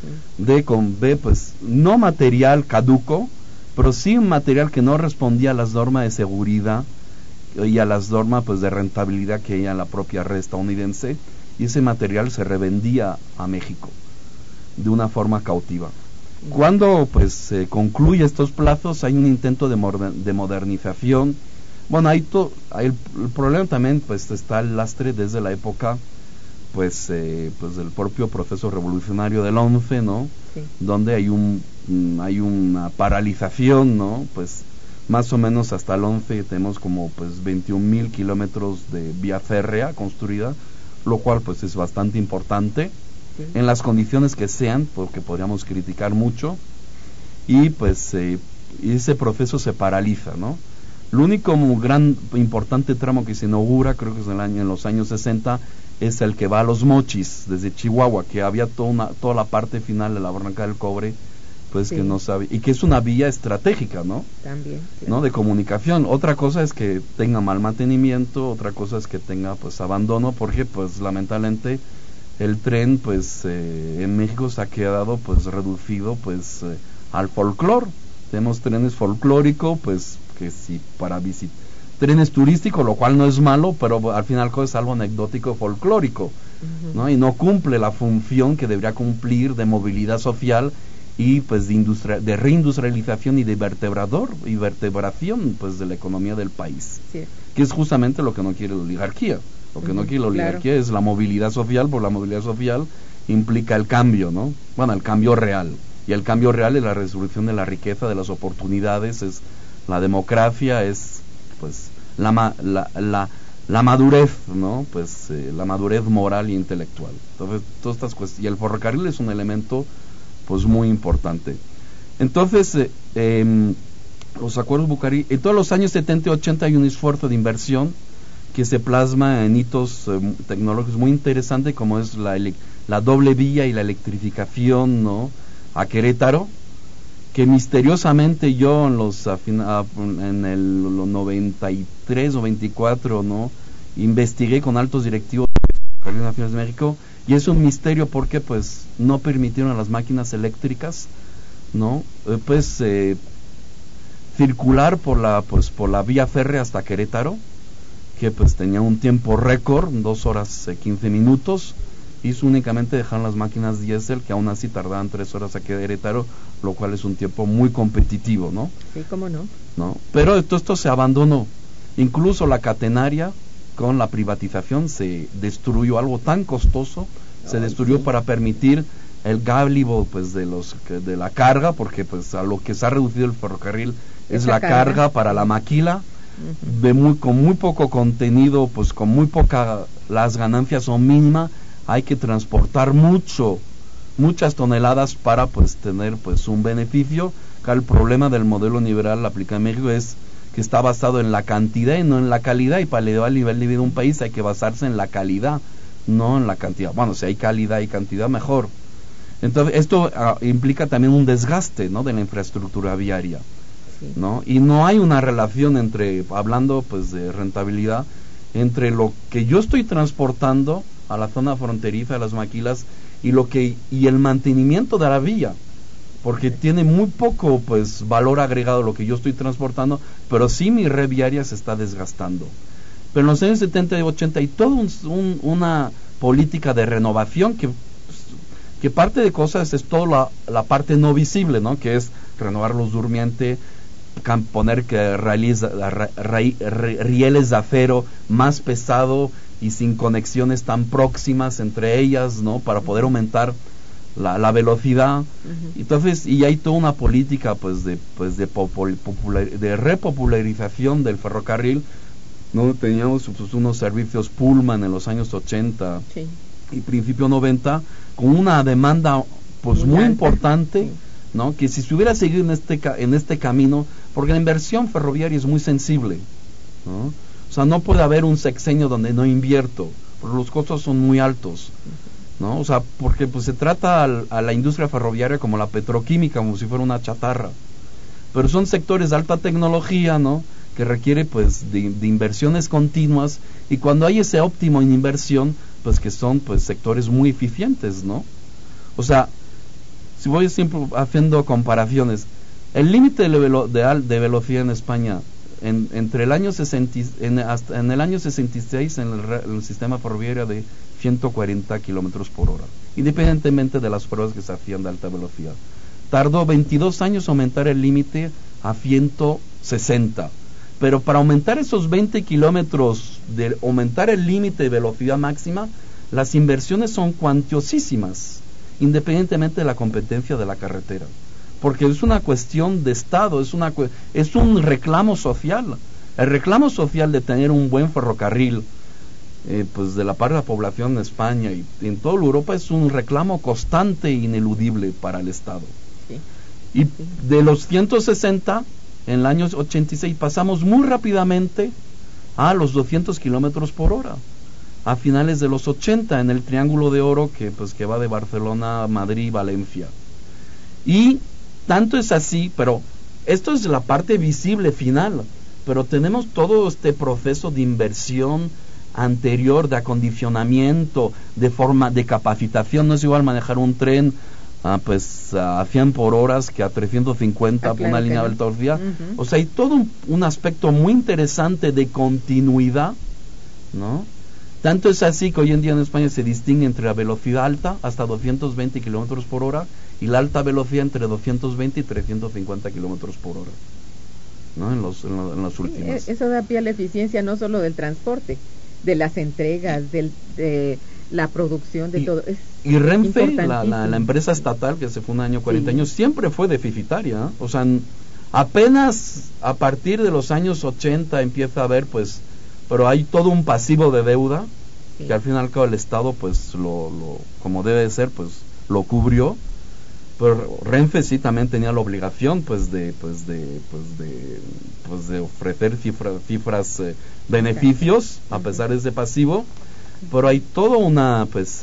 pues no material caduco, pero sí un material que no respondía a las normas de seguridad y a las normas pues de rentabilidad que hay en la propia red estadounidense, y ese material se revendía a México de una forma cautiva. Cuando pues se concluye estos plazos, hay un intento de modernización. Bueno, el problema también pues está el lastre desde la época pues del propio proceso revolucionario del 11, ¿no? Sí. Donde hay una paralización, ¿no? Pues más o menos hasta el 11 tenemos como pues 21,000 kilómetros de vía férrea construida, lo cual pues es bastante importante, en las condiciones que sean, porque podríamos criticar mucho, y pues ese proceso se paraliza, ¿no? El único gran importante tramo que se inaugura, creo que es en los años 60, es el que va a Los Mochis, desde Chihuahua, que había toda la parte final de la Barranca del Cobre, pues que no sabe, y que es una vía estratégica, ¿no? También, claro, ¿no? De comunicación. Otra cosa es que tenga mal mantenimiento, otra cosa es que tenga pues abandono, porque pues lamentablemente el tren pues en México se ha quedado pues reducido pues al folclore. Tenemos trenes folclóricos, pues que sí, para visitar, trenes turísticos, lo cual no es malo, pero al final es algo anecdótico folclórico, ¿no? Y no cumple la función que debería cumplir de movilidad social y pues de reindustrialización y de vertebración pues de la economía del país, sí, que es justamente lo que no quiere la oligarquía. Lo que no quiere la oligarquía es la movilidad social, porque la movilidad social implica el cambio, ¿no? Bueno, el cambio real, y el cambio real es la resolución de la riqueza, de las oportunidades, es la democracia, es pues la madurez, ¿no? Pues la madurez moral e intelectual. Entonces, todas estas cuestiones, y el ferrocarril es un elemento pues muy importante. Entonces, los acuerdos Bucareli, en todos los años 70 y 80 hay un esfuerzo de inversión que se plasma en hitos tecnológicos muy interesantes, como es la doble vía y la electrificación, ¿no? A Querétaro, que misteriosamente yo en el 93 o 24, ¿no? Investigué con altos directivos de Ferrocarriles Nacionales de México, y es un misterio porque pues no permitieron a las máquinas eléctricas, ¿no? Circular por la vía férrea hasta Querétaro, que pues tenía un tiempo récord, 2 horas 15 minutos, hizo únicamente dejar las máquinas diésel, que aún así tardaban 3 horas a Querétaro, lo cual es un tiempo muy competitivo, ¿no? Sí, cómo no. ¿No? Pero todo esto se abandonó, incluso la catenaria, con la privatización se destruyó, algo tan costoso, se destruyó, sí, para permitir el gáblibo pues de la carga, porque pues a lo que se ha reducido el ferrocarril es la carga para la maquila, con muy poco contenido, pues con muy poca, las ganancias son mínimas, hay que transportar muchas toneladas para pues tener pues un beneficio. Acá el problema del modelo liberal aplicado en México es que está basado en la cantidad y no en la calidad, y para elevar el nivel de vida de un país hay que basarse en la calidad, no en la cantidad. Bueno, si hay calidad y cantidad, mejor. Entonces esto implica también un desgaste, ¿no? De la infraestructura viaria, sí, ¿no? Y no hay una relación hablando pues de rentabilidad, entre lo que yo estoy transportando a la zona fronteriza de las maquilas y el mantenimiento de la vía, porque tiene muy poco pues valor agregado lo que yo estoy transportando, pero sí mi red viaria se está desgastando. Pero en los años 70 y 80 hay toda una política de renovación que parte de cosas es toda la parte no visible, ¿no? Que es renovar los durmientes, poner rieles de acero más pesado y sin conexiones tan próximas entre ellas, ¿no? Para poder aumentar la velocidad. Entonces, y hay toda una política pues de repopularización del ferrocarril, ¿no? Teníamos pues, unos servicios Pullman en los años 80 y principio 90 con una demanda pues muy importante, ¿no? Que si se hubiera seguido en este camino, porque la inversión ferroviaria es muy sensible, ¿no? O sea, no puede haber un sexenio donde no invierto, porque los costos son muy altos, ¿no? O sea, porque pues se trata a la industria ferroviaria como la petroquímica, como si fuera una chatarra, pero son sectores de alta tecnología, ¿no? Que requiere pues de inversiones continuas, y cuando hay ese óptimo en inversión, pues que son pues sectores muy eficientes, ¿no? O sea, si voy siempre haciendo comparaciones, el límite de velocidad en España entre el año 60 en el año 66 en el sistema ferroviario de 140 kilómetros por hora, independientemente de las pruebas que se hacían de alta velocidad. Tardó 22 años aumentar el límite a 160, pero para aumentar esos 20 kilómetros, de aumentar el límite de velocidad máxima, las inversiones son cuantiosísimas, independientemente de la competencia de la carretera, porque es una cuestión de Estado, es un reclamo social. El reclamo social de tener un buen ferrocarril, pues de la parte de la población en España y en toda Europa, es un reclamo constante e ineludible para el Estado. Y de los 160, en el año 86, pasamos muy rápidamente a los 200 kilómetros por hora. A finales de los 80, en el Triángulo de Oro, que va de Barcelona a Madrid, Valencia. Y tanto es así, pero esto es la parte visible final, pero tenemos todo este proceso de inversión anterior, de acondicionamiento, de capacitación. No es igual manejar un tren a 100 por hora que a 350 por una línea de alta velocidad. O sea, hay todo un aspecto muy interesante de continuidad, ¿no? Tanto es así que hoy en día en España se distingue entre la velocidad alta hasta 220 kilómetros por hora y la alta velocidad entre 220 y 350 kilómetros por hora, ¿no? En las últimas. Eso da pie a la eficiencia no solo del transporte, de las entregas, de la producción, de todo. Y Renfe, la empresa estatal que se funda en el año 40 años, siempre fue deficitaria, ¿eh? O sea, apenas a partir de los años 80 empieza a haber pero hay todo un pasivo de deuda que al fin y al cabo el Estado como debe de ser lo cubrió, pero Renfe sí también tenía la obligación de ofrecer cifras beneficios a pesar de ese pasivo, pero hay toda una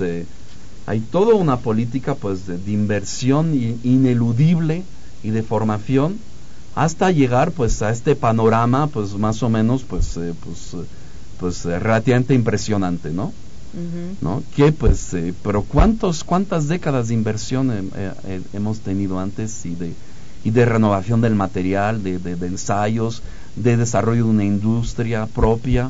política de inversión ineludible y de formación hasta llegar a este panorama más o menos relativamente impresionante, ¿no? ¿No? Que pero cuántas décadas de inversión hemos tenido antes y de renovación del material, de ensayos, de desarrollo de una industria propia.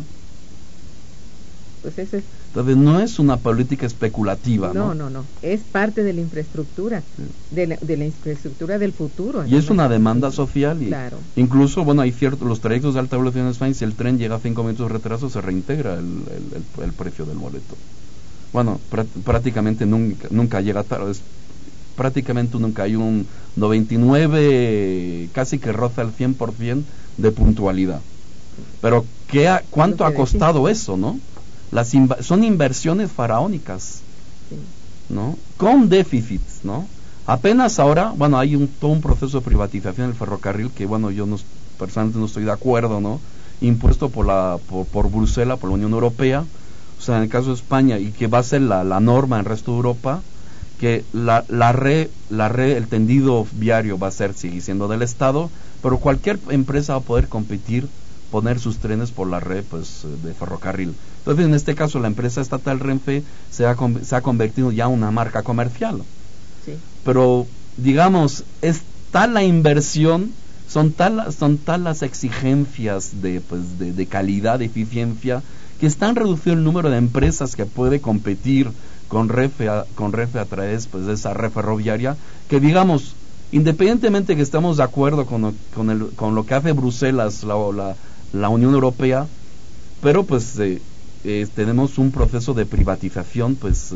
Entonces no es una política especulativa, ¿no? No, es parte de la infraestructura, de la infraestructura del futuro. Y es una demanda social, y claro. Incluso, hay los trayectos de alta velocidad en España, si el tren llega a 5 minutos de retraso, se reintegra el precio del boleto. Prácticamente nunca llega tarde, prácticamente nunca hay un 99, casi que roza el 100% de puntualidad. Pero ¿cuánto ha costado eso, no? Son inversiones faraónicas, ¿no? Con déficits, ¿no? Apenas ahora, hay todo un proceso de privatización del ferrocarril que, yo personalmente no estoy de acuerdo, ¿no? Impuesto por Bruselas, por la Unión Europea, o sea, en el caso de España, y que va a ser la norma en el resto de Europa, que la red, el tendido viario va a seguir siendo del Estado, pero cualquier empresa va a poder poner sus trenes por la red de ferrocarril. Entonces, en este caso, la empresa estatal Renfe se ha convertido ya en una marca comercial. Sí. Pero, digamos, es tal la inversión, son tal las exigencias de calidad, de eficiencia, que están reducido el número de empresas que puede competir con Renfe a través de esa red ferroviaria, que, digamos, independientemente que estamos de acuerdo con lo que hace Bruselas, la Unión Europea, pero tenemos un proceso de privatización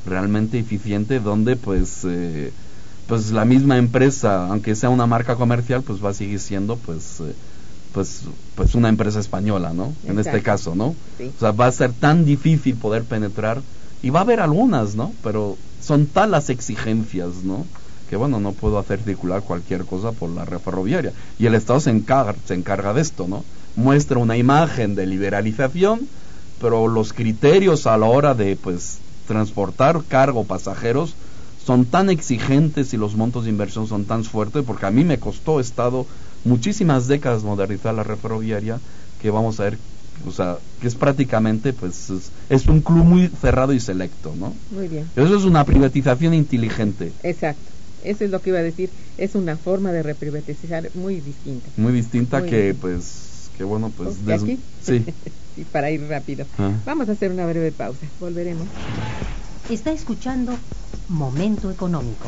realmente eficiente, donde pues la misma empresa, aunque sea una marca comercial, pues va a seguir siendo pues una empresa española, ¿no? En este caso, ¿no? Sí. O sea, va a ser tan difícil poder penetrar, y va a haber algunas, ¿no? Pero son tal las exigencias, ¿no? Que bueno, no puedo hacer circular cualquier cosa por la red ferroviaria, y el Estado se encarga de esto, ¿no? Muestra una imagen de liberalización, pero los criterios a la hora de pues transportar cargo, pasajeros, son tan exigentes y los montos de inversión son tan fuertes, porque a mí me costó Estado muchísimas décadas modernizar la red ferroviaria, que vamos a ver, o sea, que es prácticamente pues es un club muy cerrado y selecto, ¿no? Muy bien. Eso es una privatización inteligente. Exacto. Eso es lo que iba a decir. Es una forma de reprivatizar muy distinta. Muy distinta muy que bien. pues que bueno pues ¿De aquí? sí. Y para ir rápido. Vamos a hacer una breve pausa. Volveremos. Está escuchando Momento Económico.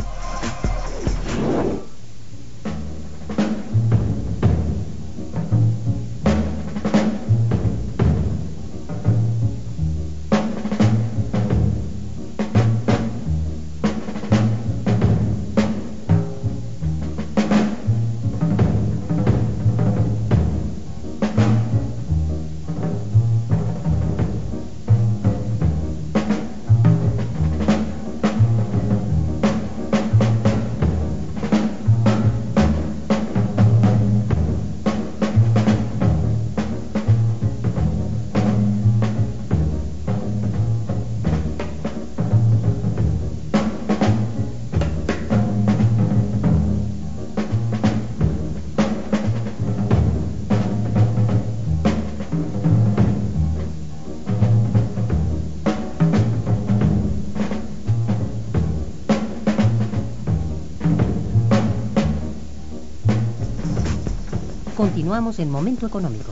Continuamos en Momento Económico.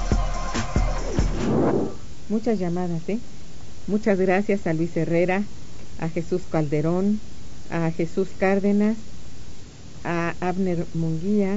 Muchas llamadas, ¿eh? Muchas gracias a Luis Herrera, a Jesús Calderón, a Jesús Cárdenas, a Abner Munguía,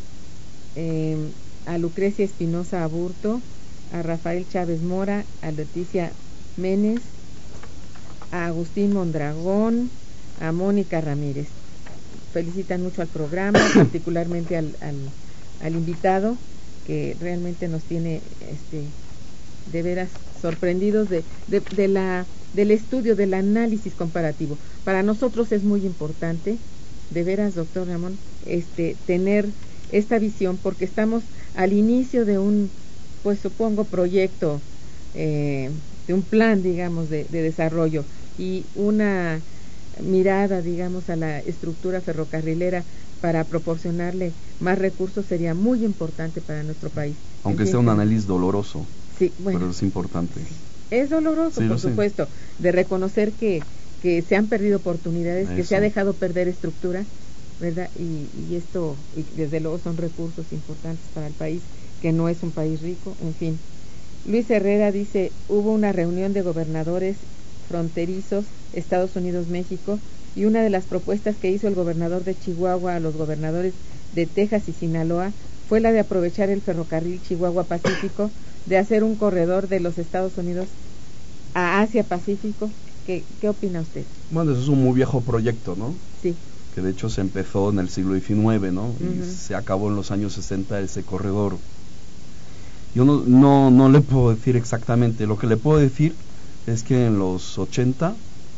a Lucrecia Espinosa Aburto, a Rafael Chávez Mora, a Leticia Menes, a Agustín Mondragón, a Mónica Ramírez. Felicitan mucho al programa, particularmente al invitado, que realmente nos tiene de veras sorprendidos del estudio, del análisis comparativo. Para nosotros es muy importante, de veras, doctor Ramón, tener esta visión, porque estamos al inicio de un, pues supongo, proyecto, de un plan, digamos, de desarrollo, y una mirada, digamos, a la estructura ferrocarrilera para proporcionarle más recursos sería muy importante para nuestro país. Aunque sea un análisis doloroso, sí, bueno, pero es importante. Sí. Es doloroso, sí, por supuesto, de reconocer que se han perdido oportunidades, que se ha dejado perder estructura, ¿verdad? Y esto, y desde luego, son recursos importantes para el país, que no es un país rico, en fin. Luis Herrera dice, hubo una reunión de gobernadores fronterizos, Estados Unidos-México, y una de las propuestas que hizo el gobernador de Chihuahua a los gobernadores de Texas y Sinaloa fue la de aprovechar el ferrocarril Chihuahua-Pacífico, de hacer un corredor de los Estados Unidos a Asia-Pacífico. ¿Qué opina usted? Bueno, eso es un muy viejo proyecto, ¿no? Sí. Que de hecho se empezó en el siglo XIX, ¿no? Y se acabó en los años 60 ese corredor. Yo no le puedo decir exactamente. Lo que le puedo decir es que en los 80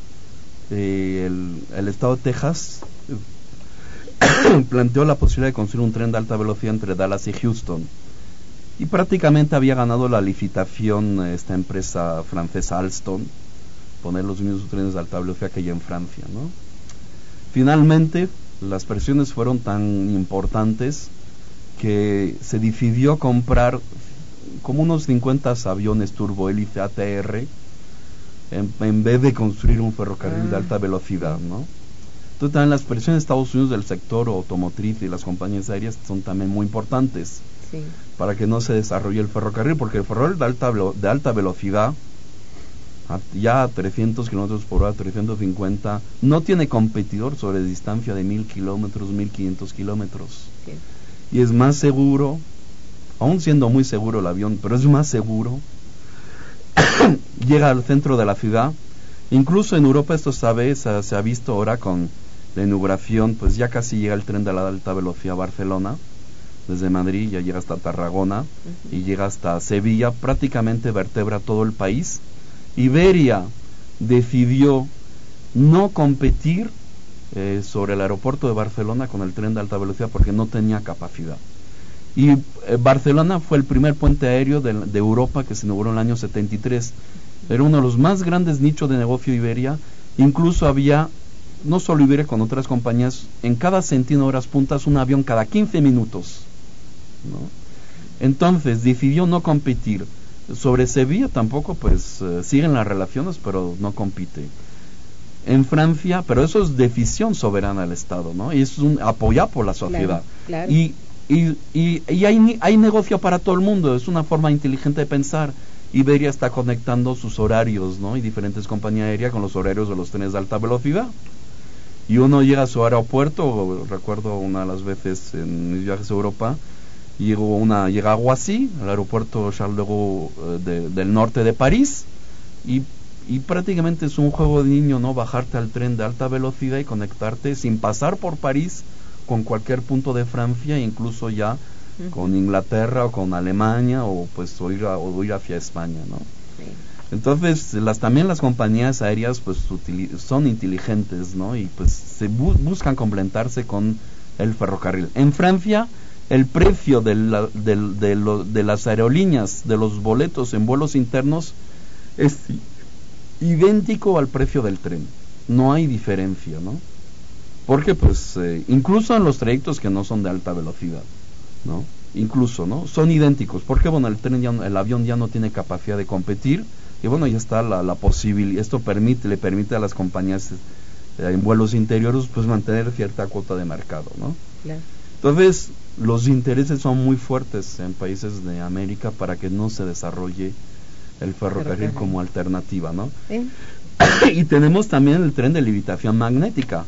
el estado de Texas planteó la posibilidad de construir un tren de alta velocidad entre Dallas y Houston, y prácticamente había ganado la licitación esta empresa francesa Alstom, poner los mismos trenes de alta velocidad que hay en Francia, ¿no? Finalmente las presiones fueron tan importantes que se decidió comprar como unos 50 aviones turbohélice ATR en vez de construir un ferrocarril de alta velocidad, ¿no? Entonces también las presiones de Estados Unidos del sector automotriz y las compañías aéreas son también muy importantes, sí, para que no se desarrolle el ferrocarril, porque el ferrocarril de alta velocidad, ya a 300 kilómetros por hora, 350, no tiene competidor sobre distancia de 1000 kilómetros, 1500 kilómetros, sí, y es más seguro, aún siendo muy seguro el avión, pero es más seguro, llega al centro de la ciudad, Incluso en Europa esto se ha visto ahora con la inauguración, pues ya casi llega el tren de la alta velocidad a Barcelona, desde Madrid ya llega hasta Tarragona y llega hasta Sevilla, prácticamente vertebra todo el país. Iberia decidió no competir sobre el aeropuerto de Barcelona con el tren de alta velocidad porque no tenía capacidad. Y Barcelona fue el primer puente aéreo de Europa que se inauguró en el año 73. Era uno de los más grandes nichos de negocio de Iberia. Incluso había, no solo Iberia, con otras compañías, en cada centino horas puntas un avión cada 15 minutos, ¿no? Entonces decidió no competir. Sobre Sevilla tampoco, pues siguen las relaciones, pero no compite. En Francia, pero eso es decisión soberana del Estado, ¿no? Y es apoyar por la sociedad. Claro. Y hay negocio para todo el mundo, es una forma inteligente de pensar. Iberia está conectando sus horarios, ¿no? Y diferentes compañías aéreas con los horarios de los trenes de alta velocidad. Y uno llega a su aeropuerto, recuerdo una de las veces en mis viajes a Europa, llega a Roissy, el aeropuerto Charles de Gaulle del norte de París, y prácticamente es un juego de niño, ¿no? Bajarte al tren de alta velocidad y conectarte sin pasar por París con cualquier punto de Francia, incluso ya con Inglaterra o con Alemania, o pues ir hacia España, ¿no? Sí. Entonces también las compañías aéreas pues son inteligentes, ¿no? Y pues se buscan complementarse con el ferrocarril. En Francia el precio de las aerolíneas, de los boletos en vuelos internos, es idéntico al precio del tren. No hay diferencia, ¿no? Porque pues incluso en los trayectos que no son de alta velocidad, ¿no? Incluso, ¿no? Son idénticos, porque bueno, el avión ya no tiene capacidad de competir, y bueno, ya está la posibilidad. Esto le permite a las compañías en vuelos interiores pues mantener cierta cuota de mercado, ¿no? Claro. Entonces los intereses son muy fuertes en países de América para que no se desarrolle el ferrocarril como alternativa, ¿no? ¿Sí? Y tenemos también el tren de levitación magnética,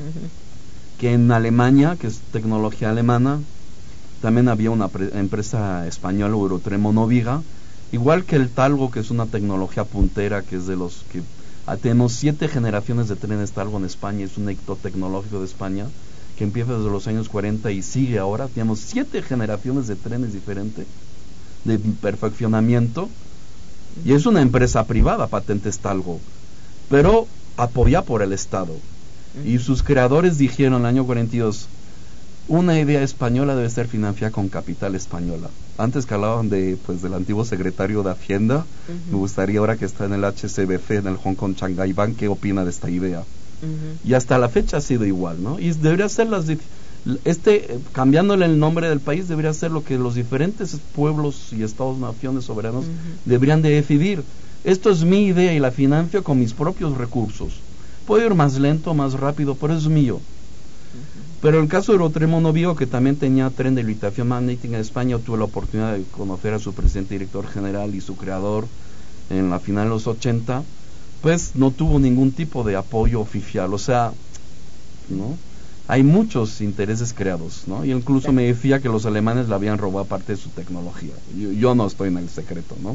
que en Alemania, que es tecnología alemana, también había una empresa española, Eurotren Monoviga, igual que el Talgo, que es una tecnología puntera, que es de los que tenemos 7 generaciones de trenes Talgo en España, es un éxito tecnológico de España, que empieza desde los años 40 y sigue ahora. Tenemos 7 generaciones de trenes diferentes, de perfeccionamiento, y es una empresa privada, Patentes Talgo, pero apoyada por el Estado. Y sus creadores dijeron en el año 42, una idea española debe ser financiada con capital española. Antes que hablaban del antiguo secretario de Hacienda, me gustaría ahora que está en el HSBC, en el Hong Kong Shanghai Bank, ¿qué opina de esta idea? Y hasta la fecha ha sido igual, ¿no? Y debería ser cambiándole el nombre del país, debería ser lo que los diferentes pueblos y estados, naciones soberanos deberían de decidir. Esto es mi idea y la financio con mis propios recursos. Puedo ir más lento, más rápido, pero es mío. Pero en el caso de Eurotren Monoviga, que también tenía tren de levitación magnética en España, tuve la oportunidad de conocer a su presidente director general y su creador en la final de los 80, pues no tuvo ningún tipo de apoyo oficial. O sea, ¿no? Hay muchos intereses creados, ¿no? Y incluso me decía que los alemanes le habían robado parte de su tecnología. Yo no estoy en el secreto, ¿no?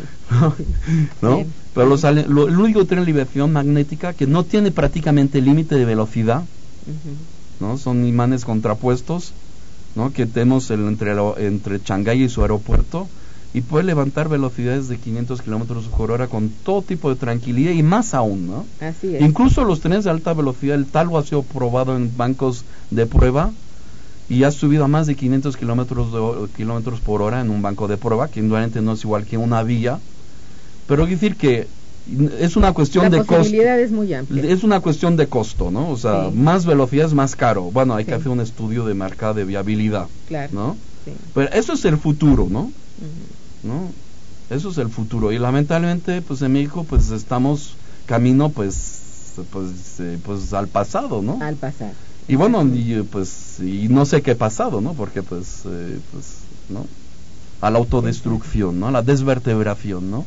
¿No? Pero el único tren de levitación magnética que no tiene prácticamente límite de velocidad, ¿no? Son imanes contrapuestos, ¿no? Que tenemos entre Shanghái y su aeropuerto, y puede levantar velocidades de 500 kilómetros por hora con todo tipo de tranquilidad y más aún, ¿no? Así es. Incluso los trenes de alta velocidad, el Talgo ha sido probado en bancos de prueba y ha subido a más de 500 kilómetros por hora en un banco de prueba, que indudablemente no es igual que una vía, pero quiero decir que es una cuestión de costo. La posibilidad es muy amplia. Es una cuestión de costo, ¿no? O sea, más velocidad es más caro. Bueno, hay que hacer un estudio de mercado de viabilidad, ¿no? Sí. Pero eso es el futuro, ¿no? ¿No? Eso es el futuro. Y lamentablemente, pues en México, pues estamos camino, pues al pasado, ¿no? Al pasado. Y bueno, y no sé qué pasado, ¿no? Porque ¿no? A la autodestrucción, ¿no? A la desvertebración, ¿no?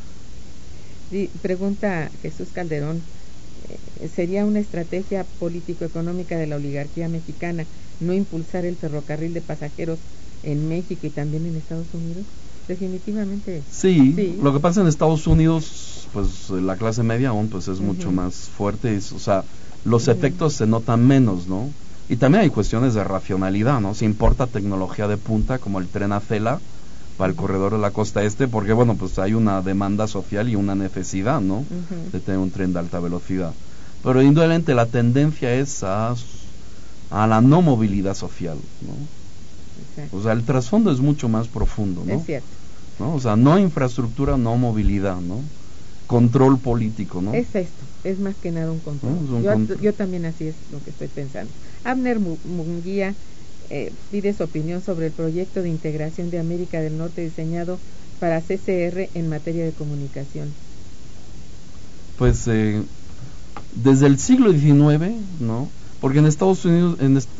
Sí, pregunta Jesús Calderón, ¿sería una estrategia político-económica de la oligarquía mexicana no impulsar el ferrocarril de pasajeros en México y también en Estados Unidos? Definitivamente. Sí, lo que pasa en Estados Unidos, pues la clase media aún pues es mucho más fuerte, o sea, los efectos se notan menos, ¿no? Y también hay cuestiones de racionalidad, ¿no? Se importa tecnología de punta como el tren Acela para el corredor de la costa este, porque bueno, pues hay una demanda social y una necesidad, ¿no? De tener un tren de alta velocidad. Pero indudablemente la tendencia es a la no movilidad social, ¿no? Exacto. O sea, el trasfondo es mucho más profundo, ¿no? Es cierto. ¿No? O sea, no infraestructura, no movilidad, ¿no? Control político, ¿no? Es esto, es más que nada un control. Yo también así es lo que estoy pensando. Abner Munguía pide su opinión sobre el proyecto de integración de América del Norte diseñado para CCR en materia de comunicación. Pues desde el siglo XIX, ¿no? Porque en Estados Unidos,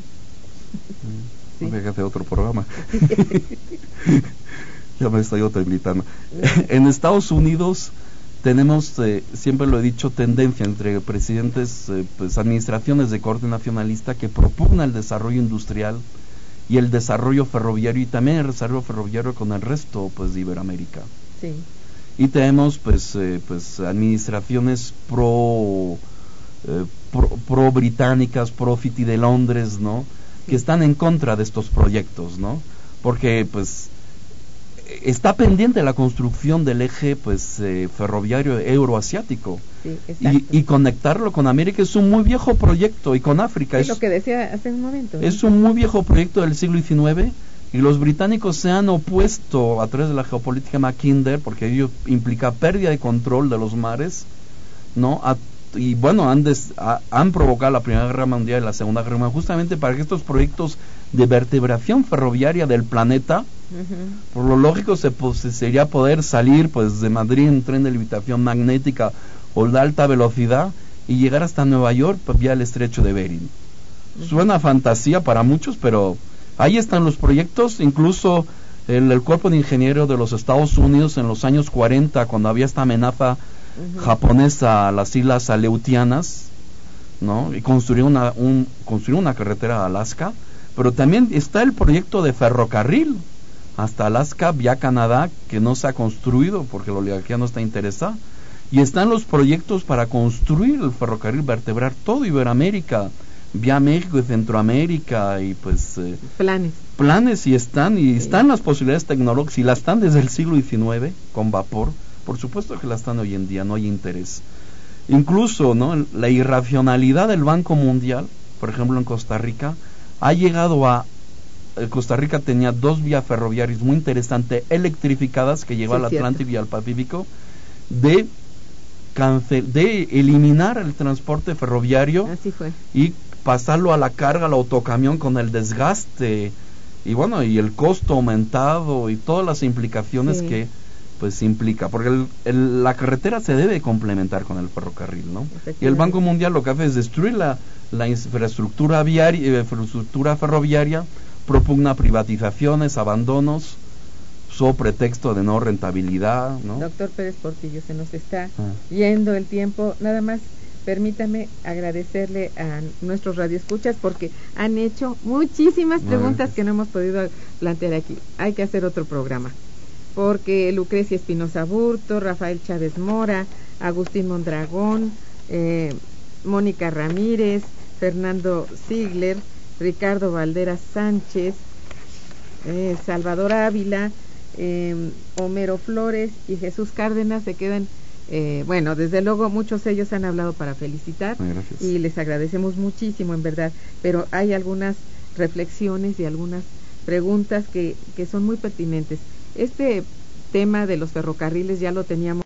Sí. Fíjate, otro programa. Ya me estoy invitando. En Estados Unidos tenemos, siempre lo he dicho, tendencia entre presidentes, pues administraciones de corte nacionalista que propugna el desarrollo industrial y el desarrollo ferroviario, y también el desarrollo ferroviario con el resto pues de Iberoamérica. Sí. Y tenemos pues administraciones pro británicas, pro City de Londres, ¿no? Que están en contra de estos proyectos, ¿no? Porque pues está pendiente la construcción del eje pues ferroviario euroasiático. Sí, y conectarlo con América es un muy viejo proyecto, y con África es lo que decía hace un momento, ¿no? Es un muy viejo proyecto del siglo XIX, y los británicos se han opuesto a través de la geopolítica Mackinder, porque ello implica pérdida de control de los mares, ¿no? Y bueno, han provocado la Primera Guerra Mundial y la Segunda Guerra Mundial justamente para que estos proyectos de vertebración ferroviaria del planeta, por lo lógico sería poder salir pues de Madrid en tren de levitación magnética o de alta velocidad y llegar hasta Nueva York vía el estrecho de Bering. Suena fantasía para muchos, pero ahí están los proyectos. Incluso el cuerpo de ingenieros de los Estados Unidos en los años 40, cuando había esta amenaza japonesa a las islas Aleutianas, ¿no? Y construyó una carretera a Alaska, pero también está el proyecto de ferrocarril hasta Alaska vía Canadá, que no se ha construido porque la oligarquía no está interesada, y están los proyectos para construir el ferrocarril, vertebrar todo Iberoamérica vía México y Centroamérica, y pues planes y están las posibilidades tecnológicas, y las están desde el siglo XIX con vapor. Por supuesto que la están hoy en día, no hay interés. Incluso, ¿no? La irracionalidad del Banco Mundial, por ejemplo en Costa Rica, ha llegado a... Costa Rica tenía 2 vías ferroviarias muy interesantes, electrificadas, que llevan al Atlántico y al Pacífico, de eliminar el transporte ferroviario. Así fue. Y pasarlo a la carga, al autocamión, con el desgaste, y bueno, y el costo aumentado, y todas las implicaciones que pues implica, porque la carretera se debe complementar con el ferrocarril, ¿no? Y el Banco Mundial lo que hace es destruir la infraestructura viaria, infraestructura ferroviaria, propugna privatizaciones, abandonos, sobre pretexto de no rentabilidad, ¿no? Doctor Pérez Portillo, se nos está yendo el tiempo. Nada más permítame agradecerle a nuestros radioescuchas porque han hecho muchísimas preguntas que no hemos podido plantear aquí. Hay que hacer otro programa, porque Lucrecia Espinosa Burto, Rafael Chávez Mora, Agustín Mondragón, Mónica Ramírez, Fernando Ziegler, Ricardo Valderas Sánchez, Salvador Ávila, Homero Flores y Jesús Cárdenas se quedan. Bueno, desde luego muchos de ellos han hablado para felicitar y les agradecemos muchísimo, en verdad, pero hay algunas reflexiones y algunas preguntas que son muy pertinentes. Este tema de los ferrocarriles ya lo teníamos